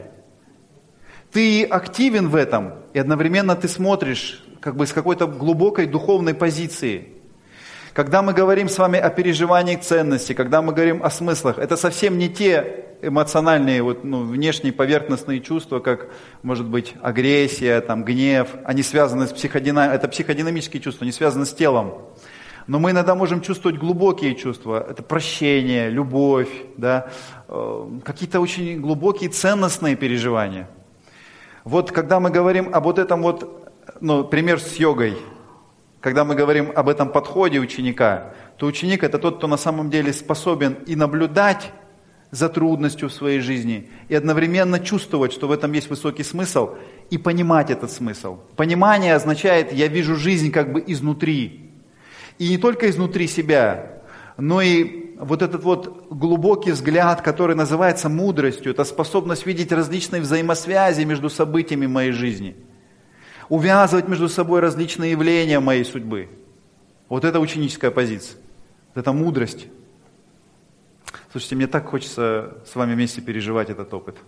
Ты активен в этом, и одновременно ты смотришь как бы с какой-то глубокой духовной позиции. Когда мы говорим с вами о переживании ценности, когда мы говорим о смыслах, это совсем не те эмоциональные, вот, ну, внешние поверхностные чувства, как, может быть, агрессия, там, гнев. Они связаны с психодина... это психодинамические чувства, они связаны с телом. Но мы иногда можем чувствовать глубокие чувства. Это прощение, любовь, да, э, какие-то очень глубокие ценностные переживания. Вот когда мы говорим об вот этом вот, ну, пример с йогой, когда мы говорим об этом подходе ученика, то ученик – это тот, кто на самом деле способен и наблюдать за трудностью в своей жизни, и одновременно чувствовать, что в этом есть высокий смысл, и понимать этот смысл. Понимание означает, я вижу жизнь как бы изнутри. И не только изнутри себя, но и вот этот вот глубокий взгляд, который называется мудростью, это способность видеть различные взаимосвязи между событиями моей жизни. Увязывать между собой различные явления моей судьбы. Вот это ученическая позиция. Вот это мудрость. Слушайте, мне так хочется с вами вместе переживать этот опыт.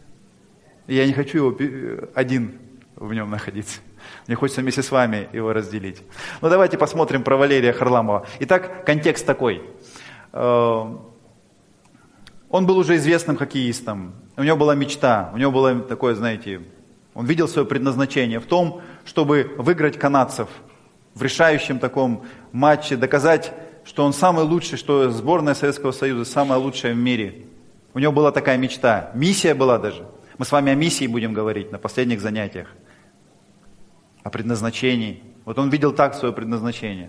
И я не хочу его один в нем находиться. Мне хочется вместе с вами его разделить. Ну давайте посмотрим про Валерия Харламова. Итак, контекст такой. Он был уже известным хоккеистом. У него была мечта. У него было такое, знаете... Он видел свое предназначение в том, чтобы выиграть канадцев в решающем таком матче, доказать, что он самый лучший, что сборная Советского Союза самая лучшая в мире. У него была такая мечта, миссия была даже. Мы с вами о миссии будем говорить на последних занятиях, о предназначении. Вот он видел так свое предназначение.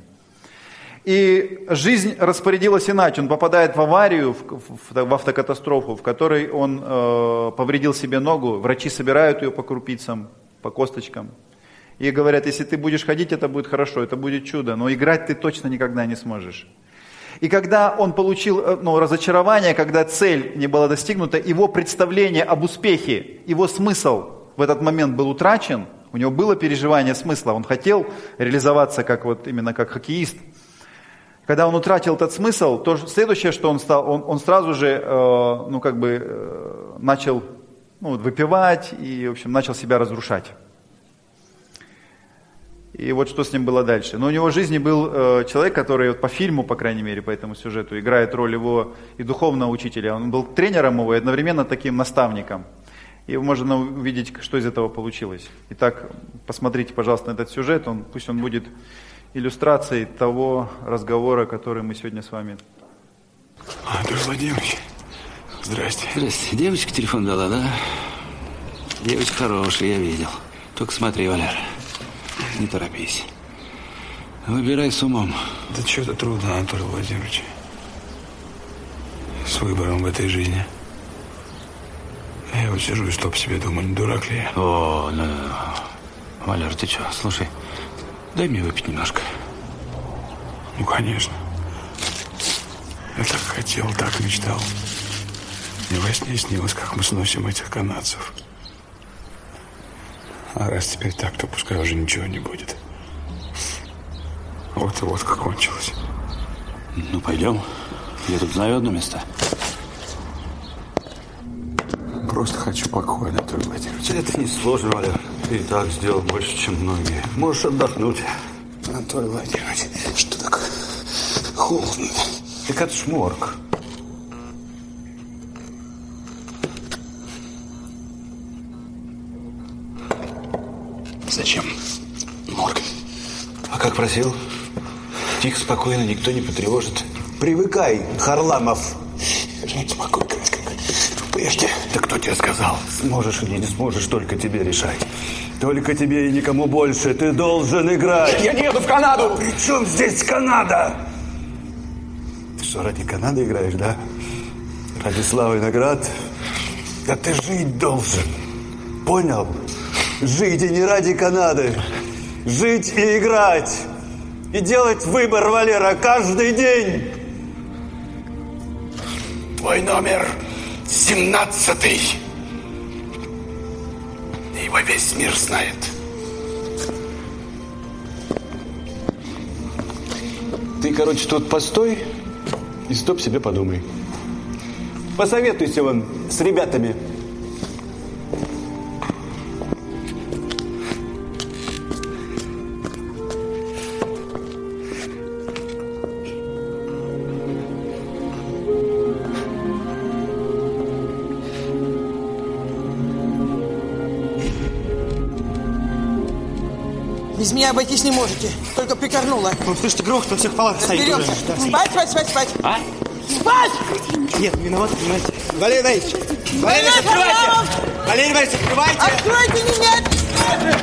И жизнь распорядилась иначе. Он попадает в аварию, в, в, в автокатастрофу, в которой он э, повредил себе ногу. Врачи собирают ее по крупицам, по косточкам. И говорят, если ты будешь ходить, это будет хорошо, это будет чудо. Но играть ты точно никогда не сможешь. И когда он получил ну, разочарование, когда цель не была достигнута, его представление об успехе, его смысл в этот момент был утрачен. У него было переживание смысла. Он хотел реализоваться как, вот, именно как хоккеист. Когда он утратил этот смысл, то следующее, что он стал, он, он сразу же, э, ну, как бы, э, начал ну, выпивать и, в общем, начал себя разрушать. И вот что с ним было дальше. Но у него в жизни был э, человек, который вот, по фильму, по крайней мере, по этому сюжету, играет роль его и духовного учителя. Он был тренером его и одновременно таким наставником. И можно увидеть, что из этого получилось. Итак, посмотрите, пожалуйста, на этот сюжет. Он, пусть он будет... иллюстрацией того разговора, который мы сегодня с вами... Анатолий Владимирович, здрасте. Здрасте. Девочка телефон дала, да? Девочка хорошая, я видел. Только смотри, Валер, не торопись. Выбирай с умом. Да что-то трудно, Анатолий Владимирович. С выбором в этой жизни. Я вот сижу и что по себе думаю, не дурак ли я? О, ну, ну, ну. Валер, ты что, слушай... Дай мне выпить немножко. Ну, конечно. Я так хотел, так мечтал. Мне во сне снилось, как мы сносим этих канадцев. А раз теперь так, то пускай уже ничего не будет. Вот и водка кончилась. Ну, пойдем. Я тут знаю одно место. Просто хочу покоя, Анатолий Владимирович. Это не сложно, Валер. Ты и так сделал больше, чем многие. Можешь отдохнуть. Анатолий Владимирович, что такое холодно? Так это ж морг. Зачем морг? А как просил? Тихо, спокойно, никто не потревожит. Привыкай, Харламов. Жить спокойно. Прежде. Да кто тебе сказал? Сможешь или не сможешь, только тебе решать. Только тебе и никому больше. Ты должен играть. Я не еду в Канаду. При чем здесь Канада? Ты что, ради Канады играешь, да? Ради славы и наград? Да ты жить должен. Понял? Жить и не ради Канады. Жить и играть. И делать выбор, Валера, каждый день. Твой номер семнадцатый. Его весь мир знает. Ты, короче, тут постой и стоп себе подумай. Посоветуйся вон с ребятами. Без меня обойтись не можете. Только прикорнула. Ну, слышите, грохот на всех палатах стоит. Разберемся. Уже. Да, Спать, спать, спать, спать. А? Спать! Нет, виноват, понимаете. Валерий Борисович! Валерий Борисович, открывайте! Валерий Борисович, открывайте! Откройте меня!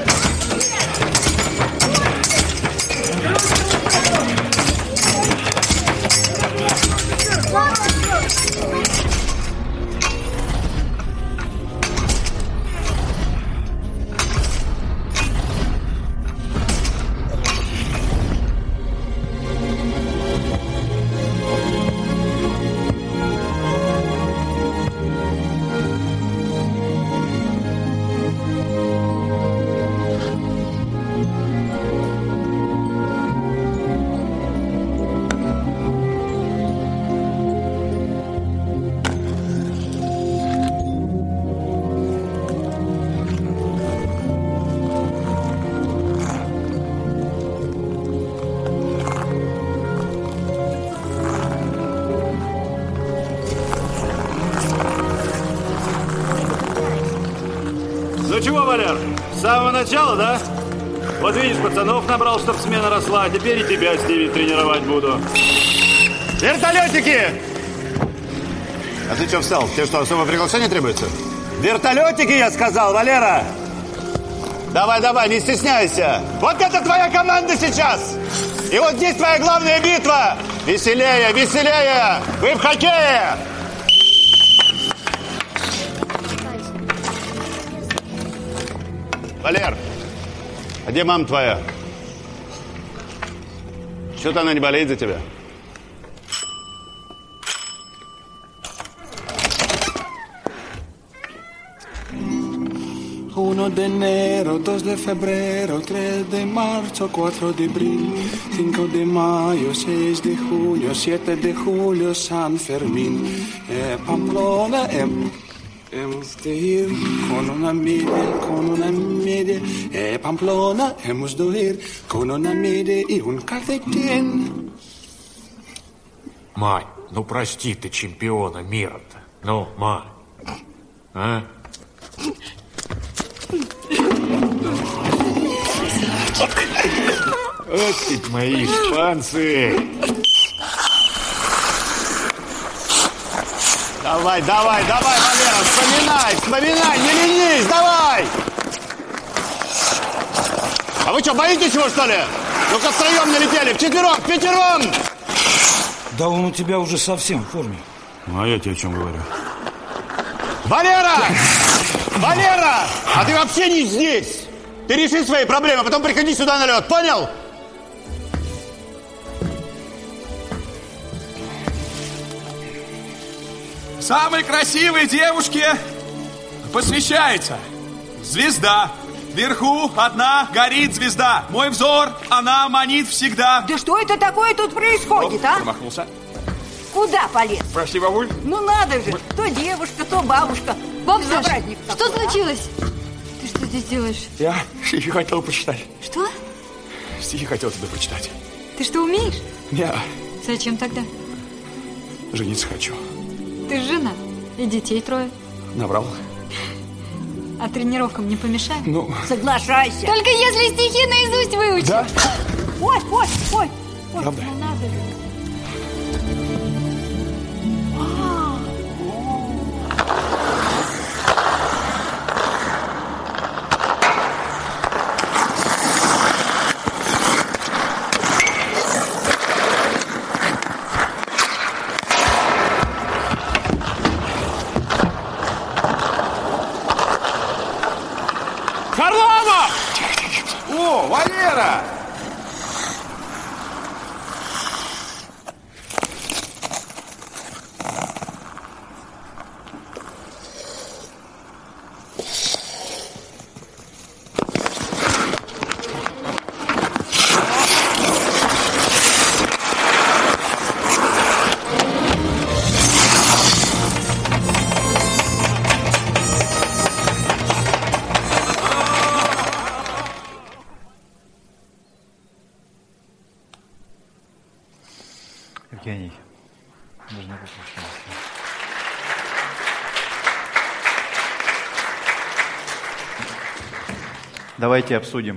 С самого начала, да? Вот видишь, пацанов набрал, чтоб смена росла, а теперь и тебя, Стиви, тренировать буду. Вертолетики! А ты что встал? Тебе что, особое приглашение требуется? Вертолетики, я сказал, Валера! Давай, давай, не стесняйся! Вот это твоя команда сейчас! И вот здесь твоя главная битва! Веселее, веселее! Вы в хоккее! Валер, а где мама твоя? Что-то она не болеет за тебя? uno de enero, dos de febrero, tres de marzo, cuatro de abril, cinco de mayo, seis de junio, siete de julio, San Fermín. Eh, Pamplona, eh, hemos de ir con una media, con una media. Eh, Pamplona, hemos de ir con una media y un calcetín. Мань, ну прости ты чемпиона мира-то. Ну, Мань, а? Вот ведь мои шпанцы. Давай, давай, давай, Валера, вспоминай, вспоминай, не ленись, давай! А вы что, боитесь его, что ли? Ну-ка втроем налетели, вчетвером, впятером! Да он у тебя уже совсем в форме. Ну, а я тебе о чем говорю? Валера! Валера! А ты вообще не здесь! Ты реши свои проблемы, потом приходи сюда на лед, понял? Самой красивой девушке посвящается звезда. Вверху одна горит звезда. Мой взор, она манит всегда. Да что это такое тут происходит, а? Промахнулся. Куда полез? Прости, бабуль. Ну надо же, то девушка, то бабушка. Бабушка, праздник что такой, случилось? Ты что здесь делаешь? Я стихи хотел почитать. Что? Стихи хотел тебе прочитать. Ты что, умеешь? Я Зачем тогда? жениться хочу. Ты ж жена, и детей трое. Набрал. А тренировкам не помешаем? Ну... Соглашайся. Только если стихи наизусть выучишь. Да? Ой, ой, ой. ой Правда? ну надо же. Вера! Евгений, нужно выключить. Давайте обсудим,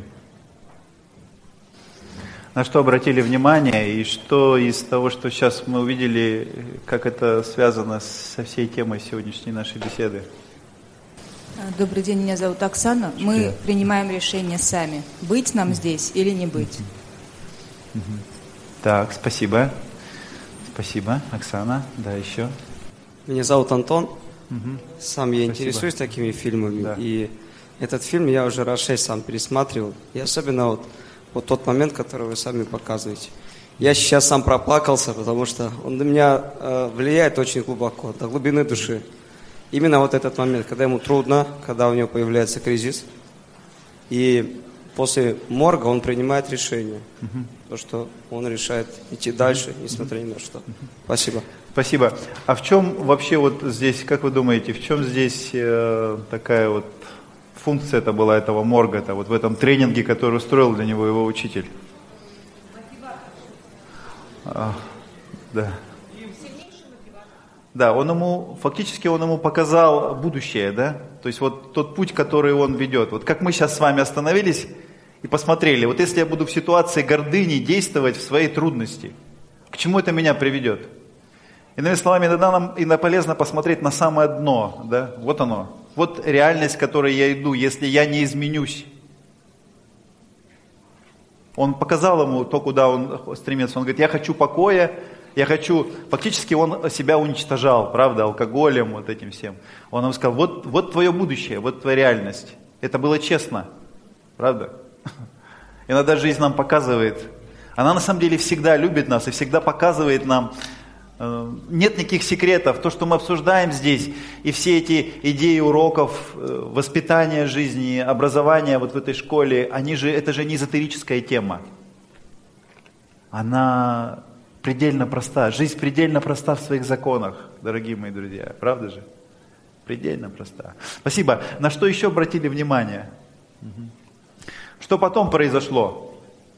на что обратили внимание и что из того, что сейчас мы увидели, как это связано со всей темой сегодняшней нашей беседы. Добрый день, меня зовут Оксана. Мы принимаем решение сами, быть нам здесь или не быть. Так, спасибо. Спасибо, Оксана. Да, еще. Меня зовут Антон. Угу. Сам я Спасибо. интересуюсь такими фильмами. Да. И этот фильм я уже раз шесть сам пересматривал. И особенно вот, вот тот момент, который вы сами показываете. Я сейчас сам проплакался, потому что он на меня э, влияет очень глубоко, до глубины души. Именно вот этот момент, когда ему трудно, когда у него появляется кризис. И после морга он принимает решение. Угу. То, что он решает идти дальше, несмотря ни на что. Спасибо. Спасибо. А в чем вообще вот здесь, как вы думаете, в чем здесь э, такая вот функция-то была этого морга-то, вот в этом тренинге, который устроил для него его учитель? А, да. Да, он ему, фактически он ему показал будущее, да? То есть вот тот путь, который он ведет. Вот как мы сейчас с вами остановились и посмотрели, вот если я буду в ситуации гордыни действовать в своей трудности, к чему это меня приведет? Иными словами, иногда нам иногда полезно посмотреть на самое дно, да? Вот оно. Вот реальность, к которой я иду, если я не изменюсь. Он показал ему то, куда он стремится. Он говорит, я хочу покоя, я хочу... Фактически он себя уничтожал, правда, алкоголем, вот этим всем. Он ему сказал, вот, вот твое будущее, вот твоя реальность. Это было честно, правда? Иногда жизнь нам показывает. Она на самом деле всегда любит нас и всегда показывает нам. Нет никаких секретов. То, что мы обсуждаем здесь, и все эти идеи уроков, воспитания жизни, образования вот в этой школе, они же, это же не эзотерическая тема. Она предельно проста. Жизнь предельно проста в своих законах, дорогие мои друзья. Правда же? Предельно проста. Спасибо. На что еще обратили внимание? Что потом произошло?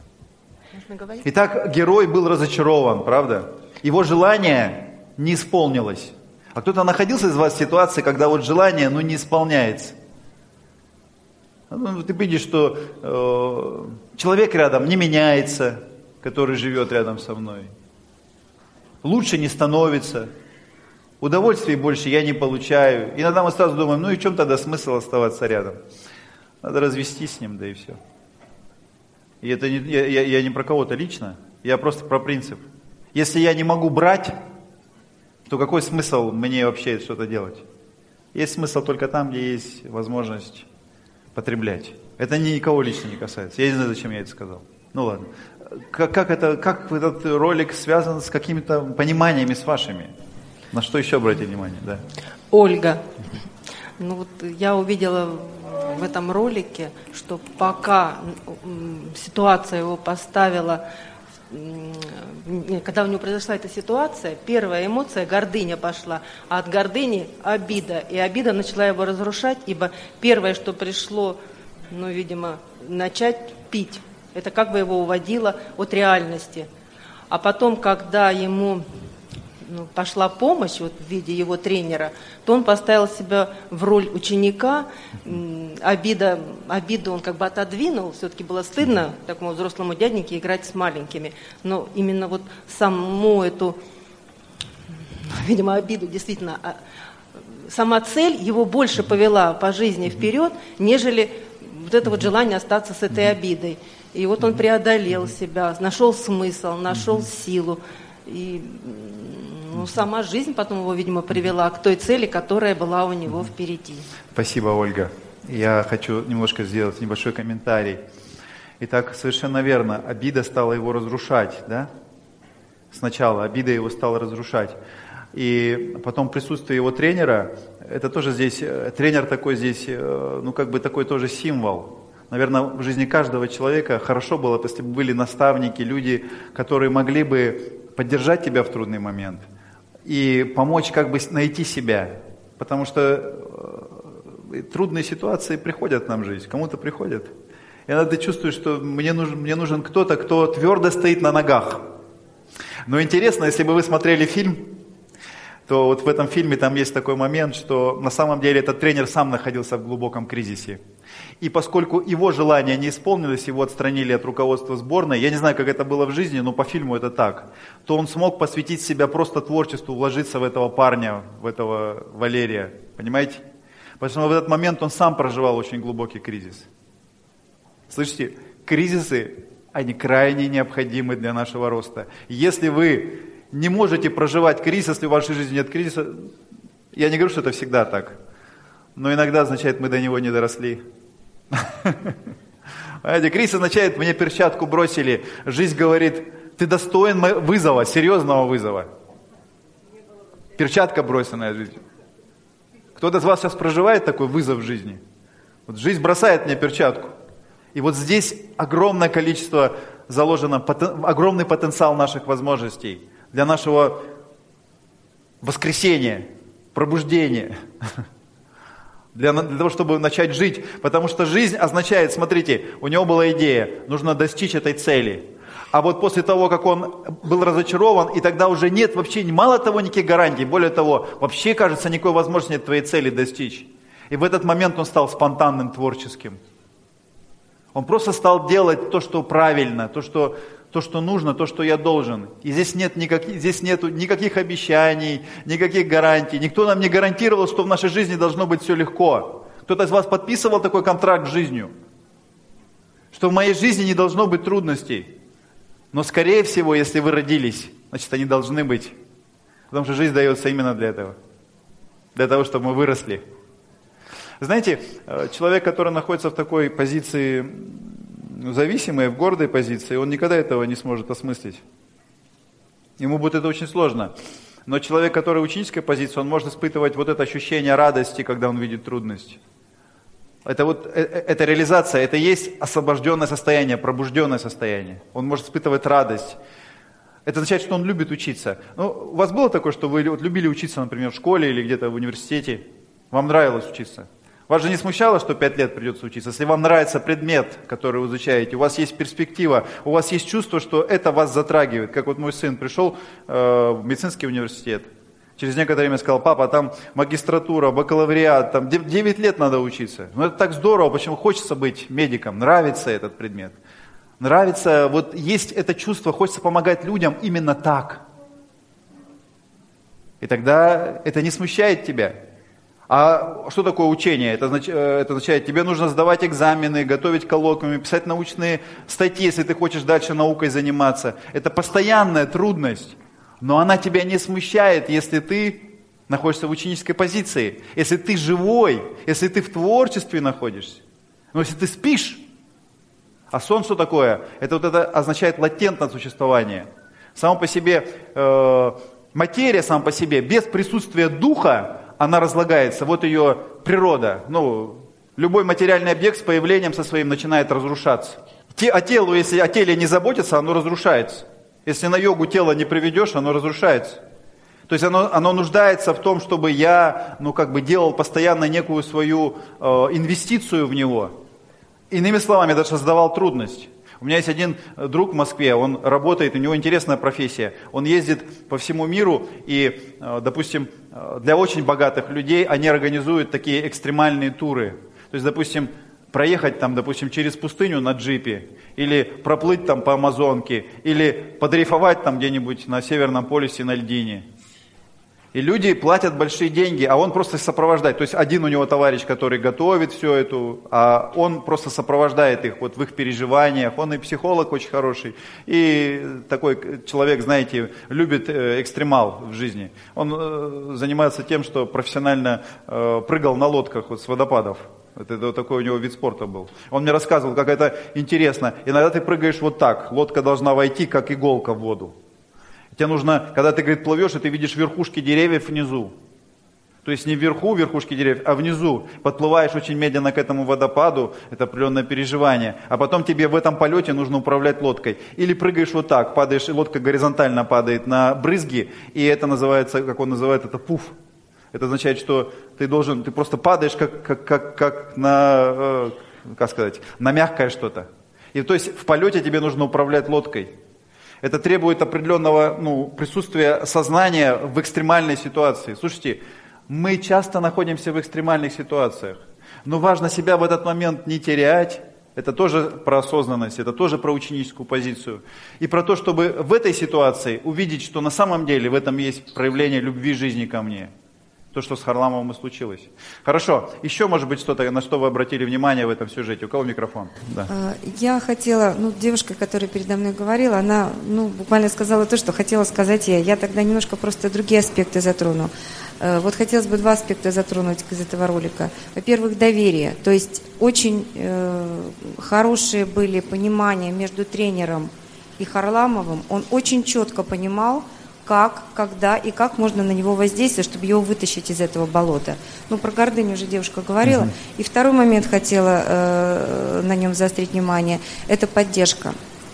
Итак, герой был разочарован, правда? Его желание не исполнилось. А кто-то находился из вас в ситуации, когда вот желание, ну, не исполняется. Ну, ты видишь, что э, человек рядом не меняется, который живет рядом со мной. Лучше не становится. Удовольствия больше я не получаю. Иногда мы сразу думаем, ну и в чем тогда смысл оставаться рядом? Надо развестись с ним, да и все. И это не, я, я, я не про кого-то лично, я просто про принцип. Если я не могу брать, то какой смысл мне вообще что-то делать? Есть смысл только там, где есть возможность потреблять. Это никого лично не касается. Я не знаю, зачем я это сказал. Ну ладно. Как, как, это, как этот ролик связан с какими-то пониманиями с вашими? На что еще обратите внимание? Да. Ольга. Ну вот я увидела в этом ролике, что пока ситуация его поставила, когда у него произошла эта ситуация, первая эмоция гордыня пошла, а от гордыни обида. И обида начала его разрушать, ибо первое, что пришло, ну, видимо, начать пить. Это как бы его уводило от реальности. А потом, когда ему ну, пошла помощь вот, в виде его тренера, то он поставил себя в роль ученика. Обида, обиду он как бы отодвинул. Все-таки было стыдно такому взрослому дяденьке играть с маленькими. Но именно вот саму эту, видимо, обиду действительно, сама цель его больше повела по жизни вперед, нежели вот это вот желание остаться с этой обидой. И вот он преодолел себя, нашел смысл, нашел силу. И ну, сама жизнь потом его, видимо, привела к той цели, которая была у него впереди. Спасибо, Ольга. Я хочу немножко сделать небольшой комментарий. Итак, совершенно верно, обида стала его разрушать, да? Сначала обида его стала разрушать. И потом присутствие его тренера, это тоже здесь, тренер такой здесь, ну как бы такой тоже символ. Наверное, в жизни каждого человека хорошо было, если бы были наставники, люди, которые могли бы поддержать тебя в трудный момент и помочь как бы найти себя. Потому что трудные ситуации приходят к нам в жизнь, кому-то приходят. И иногда ты чувствуешь, что мне нужен, мне нужен кто-то, кто твердо стоит на ногах. Но интересно, если бы вы смотрели фильм, то вот в этом фильме там есть такой момент, что на самом деле этот тренер сам находился в глубоком кризисе. И поскольку его желание не исполнилось, его отстранили от руководства сборной, я не знаю, как это было в жизни, но по фильму это так, то он смог посвятить себя просто творчеству, вложиться в этого парня, в этого Валерия. Понимаете? Потому что в этот момент он сам проживал очень глубокий кризис. Слышите, кризисы, они крайне необходимы для нашего роста. Если вы не можете проживать кризис, если в вашей жизни нет кризиса, я не говорю, что это всегда так, но иногда означает, мы до него не доросли. Понимаете, кризис означает, мне перчатку бросили, жизнь говорит, ты достоин вызова, серьезного вызова. Перчатка бросенная жизнью. Кто-то из вас сейчас проживает такой вызов в жизни? Вот жизнь бросает мне перчатку. И вот здесь огромное количество заложено, огромный потенциал наших возможностей для нашего воскресения, пробуждения, для, для того, чтобы начать жить. Потому что жизнь означает, смотрите, у него была идея, нужно достичь этой цели. А вот после того, как он был разочарован, и тогда уже нет вообще, мало того, никаких гарантий, более того, вообще, кажется, никакой возможности нет твоей цели достичь. И в этот момент он стал спонтанным, творческим. Он просто стал делать то, что правильно, то, что, то, что нужно, то, что я должен. И здесь нет никаких, здесь нету никаких обещаний, никаких гарантий. Никто нам не гарантировал, что в нашей жизни должно быть все легко. Кто-то из вас подписывал такой контракт с жизнью, что в моей жизни не должно быть трудностей. Но скорее всего, если вы родились, значит, они должны быть. Потому что жизнь дается именно для этого. Для того, чтобы мы выросли. Знаете, человек, который находится в такой позиции зависимой, в гордой позиции, он никогда этого не сможет осмыслить. Ему будет это очень сложно. Но человек, который в ученической позиции, он может испытывать вот это ощущение радости, когда он видит трудность. Это вот, это реализация, это есть освобожденное состояние, пробужденное состояние. Он может испытывать радость. Это означает, что он любит учиться. Ну, у вас было такое, что вы вот любили учиться, например, в школе или где-то в университете? Вам нравилось учиться? Вас же не смущало, что пять лет придется учиться? Если вам нравится предмет, который вы изучаете, у вас есть перспектива, у вас есть чувство, что это вас затрагивает. Как вот мой сын пришел э, в медицинский университет. Через некоторое время сказал: папа, там магистратура, бакалавриат, там девять лет надо учиться. Ну это так здорово, почему хочется быть медиком, нравится этот предмет. Нравится, вот есть это чувство, хочется помогать людям именно так. И тогда это не смущает тебя. А что такое учение? Это означает, это означает, тебе нужно сдавать экзамены, готовить коллоквиумы, писать научные статьи, если ты хочешь дальше наукой заниматься. Это постоянная трудность, но она тебя не смущает, если ты находишься в ученической позиции, если ты живой, если ты в творчестве находишься. Но если ты спишь, а сон что такое? Это вот это означает латентное существование. Само по себе э, материя, сама по себе, без присутствия духа, она разлагается, вот ее природа. Ну, любой материальный объект с появлением со своим начинает разрушаться. Те, а телу, если о теле не заботиться, оно разрушается. Если на йогу тело не приведешь, оно разрушается. То есть оно, оно нуждается в том, чтобы я, ну, как бы делал постоянно некую свою э, инвестицию в него. Иными словами, даже создавал трудность. У меня есть один друг в Москве, он работает, у него интересная профессия. Он ездит по всему миру и, допустим, для очень богатых людей они организуют такие экстремальные туры. То есть, допустим, проехать там, допустим, через пустыню на джипе, или проплыть там по Амазонке, или подрейфовать там где-нибудь на Северном полюсе на льдине. И люди платят большие деньги, а он просто сопровождает. То есть один у него товарищ, который готовит все это, а он просто сопровождает их вот в их переживаниях. Он и психолог очень хороший, и такой человек, знаете, любит экстремал в жизни. Он занимается тем, что профессионально прыгал на лодках вот с водопадов. Вот это вот такой у него вид спорта был. Он мне рассказывал, как это интересно. Иногда ты прыгаешь вот так, лодка должна войти, как иголка в воду. Тебе нужно, когда ты, говорит, плывешь, и ты видишь верхушки деревьев внизу. То есть не вверху верхушки деревьев, а внизу. Подплываешь очень медленно к этому водопаду, это определенное переживание. А потом тебе в этом полете нужно управлять лодкой. Или прыгаешь вот так, падаешь, и лодка горизонтально падает на брызги, и это называется, как он называет, это пуф. Это означает, что ты должен, ты просто падаешь как, как, как, как на, э, как сказать, на мягкое что-то. И то есть в полете тебе нужно управлять лодкой. Это требует определенного ну, присутствия сознания в экстремальной ситуации. Слушайте, мы часто находимся в экстремальных ситуациях, но важно себя в этот момент не терять. Это тоже про осознанность, это тоже про ученическую позицию. И про то, чтобы в этой ситуации увидеть, что на самом деле в этом есть проявление любви жизни ко мне. То, что с Харламовым и случилось. Хорошо. Еще, может быть, что-то, на что вы обратили внимание в этом сюжете? У кого микрофон? Да. Я хотела, ну, девушка, которая передо мной говорила, она, ну, буквально сказала то, что хотела сказать я. Я тогда немножко просто другие аспекты затрону. Вот хотелось бы два аспекта затронуть из этого ролика. Во-первых, доверие. То есть очень э, хорошие были понимания между тренером и Харламовым. Он очень четко понимал, как, когда и как можно на него воздействовать, чтобы его вытащить из этого болота. Ну, про гордыню уже девушка говорила. Uh-huh. И второй момент хотела э, на нем заострить внимание, это поддержка.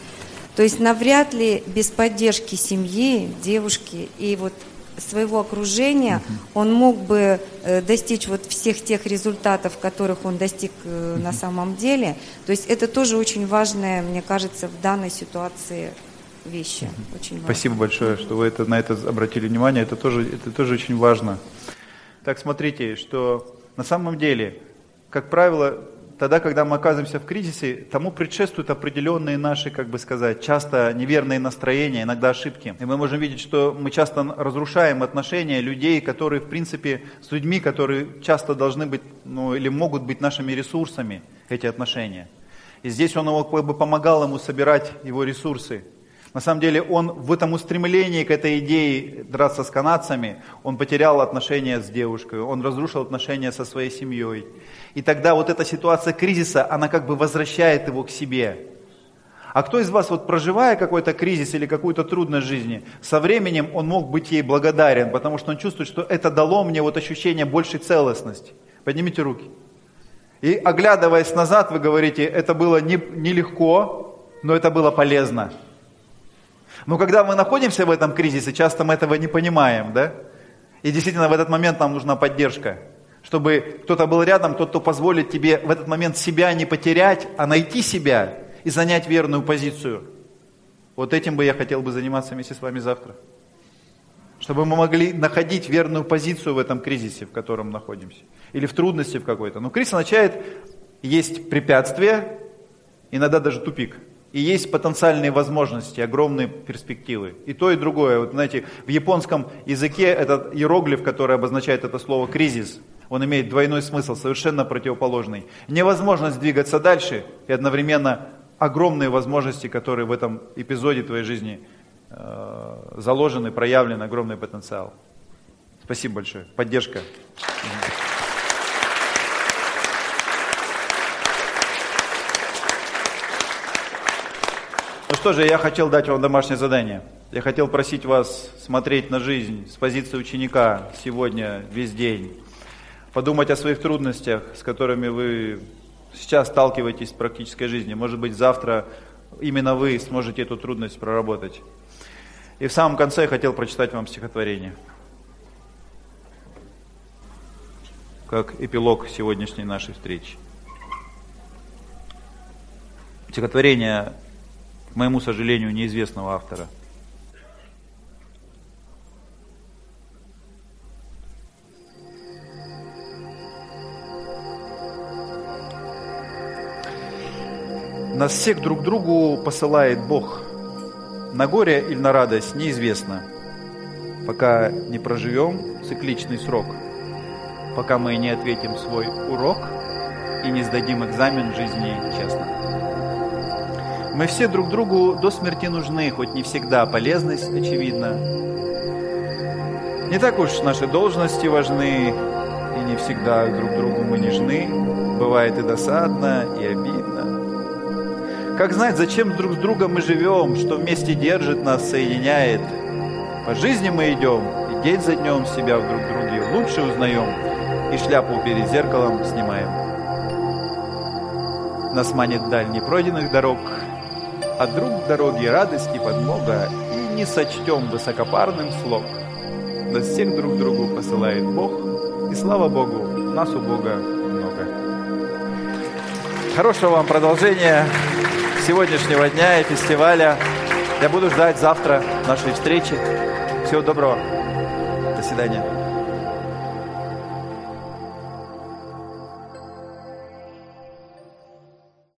То есть навряд ли без поддержки семьи, девушки и вот своего окружения uh-huh. он мог бы э, достичь вот всех тех результатов, которых он достиг э, uh-huh. на самом деле. То есть это тоже очень важное, мне кажется, в данной ситуации вещи. Очень важно. Спасибо большое, что вы это, на это обратили внимание. Это тоже, это тоже очень важно. Так, смотрите, что на самом деле, как правило, тогда, когда мы оказываемся в кризисе, тому предшествуют определенные наши, как бы сказать, часто неверные настроения, иногда ошибки. И мы можем видеть, что мы часто разрушаем отношения людей, которые, в принципе, с людьми, которые часто должны быть, ну, или могут быть нашими ресурсами, эти отношения. И здесь он его, как бы, помогал ему собирать его ресурсы. На самом деле он в этом устремлении к этой идее драться с канадцами, он потерял отношения с девушкой, он разрушил отношения со своей семьей. И тогда вот эта ситуация кризиса, она как бы возвращает его к себе. А кто из вас, вот проживая какой-то кризис или какую-то трудность в жизни, со временем он мог быть ей благодарен, потому что он чувствует, что это дало мне вот ощущение большей целостности. Поднимите руки. И оглядываясь назад, вы говорите, это было нелегко, но это было полезно. Но когда мы находимся в этом кризисе, часто мы этого не понимаем, да? И действительно в этот момент нам нужна поддержка, чтобы кто-то был рядом, тот, кто позволит тебе в этот момент себя не потерять, а найти себя и занять верную позицию. Вот этим бы я хотел бы заниматься вместе с вами завтра. Чтобы мы могли находить верную позицию в этом кризисе, в котором находимся. Или в трудности в какой-то. Но кризис означает, есть препятствия, иногда даже тупик. И есть потенциальные возможности, огромные перспективы. И то, и другое. Вот знаете, в японском языке этот иероглиф, который обозначает это слово «кризис», он имеет двойной смысл, совершенно противоположный. Невозможность двигаться дальше и одновременно огромные возможности, которые в этом эпизоде твоей жизни э, заложены, проявлены, огромный потенциал. Спасибо большое. Поддержка. Ну что же, я хотел дать вам домашнее задание. Я хотел просить вас смотреть на жизнь с позиции ученика сегодня, весь день. Подумать о своих трудностях, с которыми вы сейчас сталкиваетесь в практической жизни. Может быть, завтра именно вы сможете эту трудность проработать. И в самом конце я хотел прочитать вам стихотворение. Как эпилог сегодняшней нашей встречи. Стихотворение, к моему сожалению, неизвестного автора. Нас всех друг к другу посылает Бог. На горе или на радость неизвестно. Пока не проживем цикличный срок. Пока мы не ответим свой урок и не сдадим экзамен жизни честно. Мы все друг другу до смерти нужны, хоть не всегда полезность очевидна. Не так уж наши должности важны, и не всегда друг другу мы нежны. бывает и досадно, и обидно. Как знать, зачем друг с другом мы живем, что вместе держит нас, соединяет. По жизни мы идем, и день за днем себя в друг друге лучше узнаем, и шляпу перед зеркалом снимаем. Нас манит даль непройденных дорог, а друг дороги радости подмога, и не сочтем высокопарным слог. Нас всех друг другу посылает Бог, и слава Богу, нас у Бога много. Хорошего вам продолжения сегодняшнего дня и фестиваля. Я буду ждать завтра нашей встречи. Всего доброго. До свидания.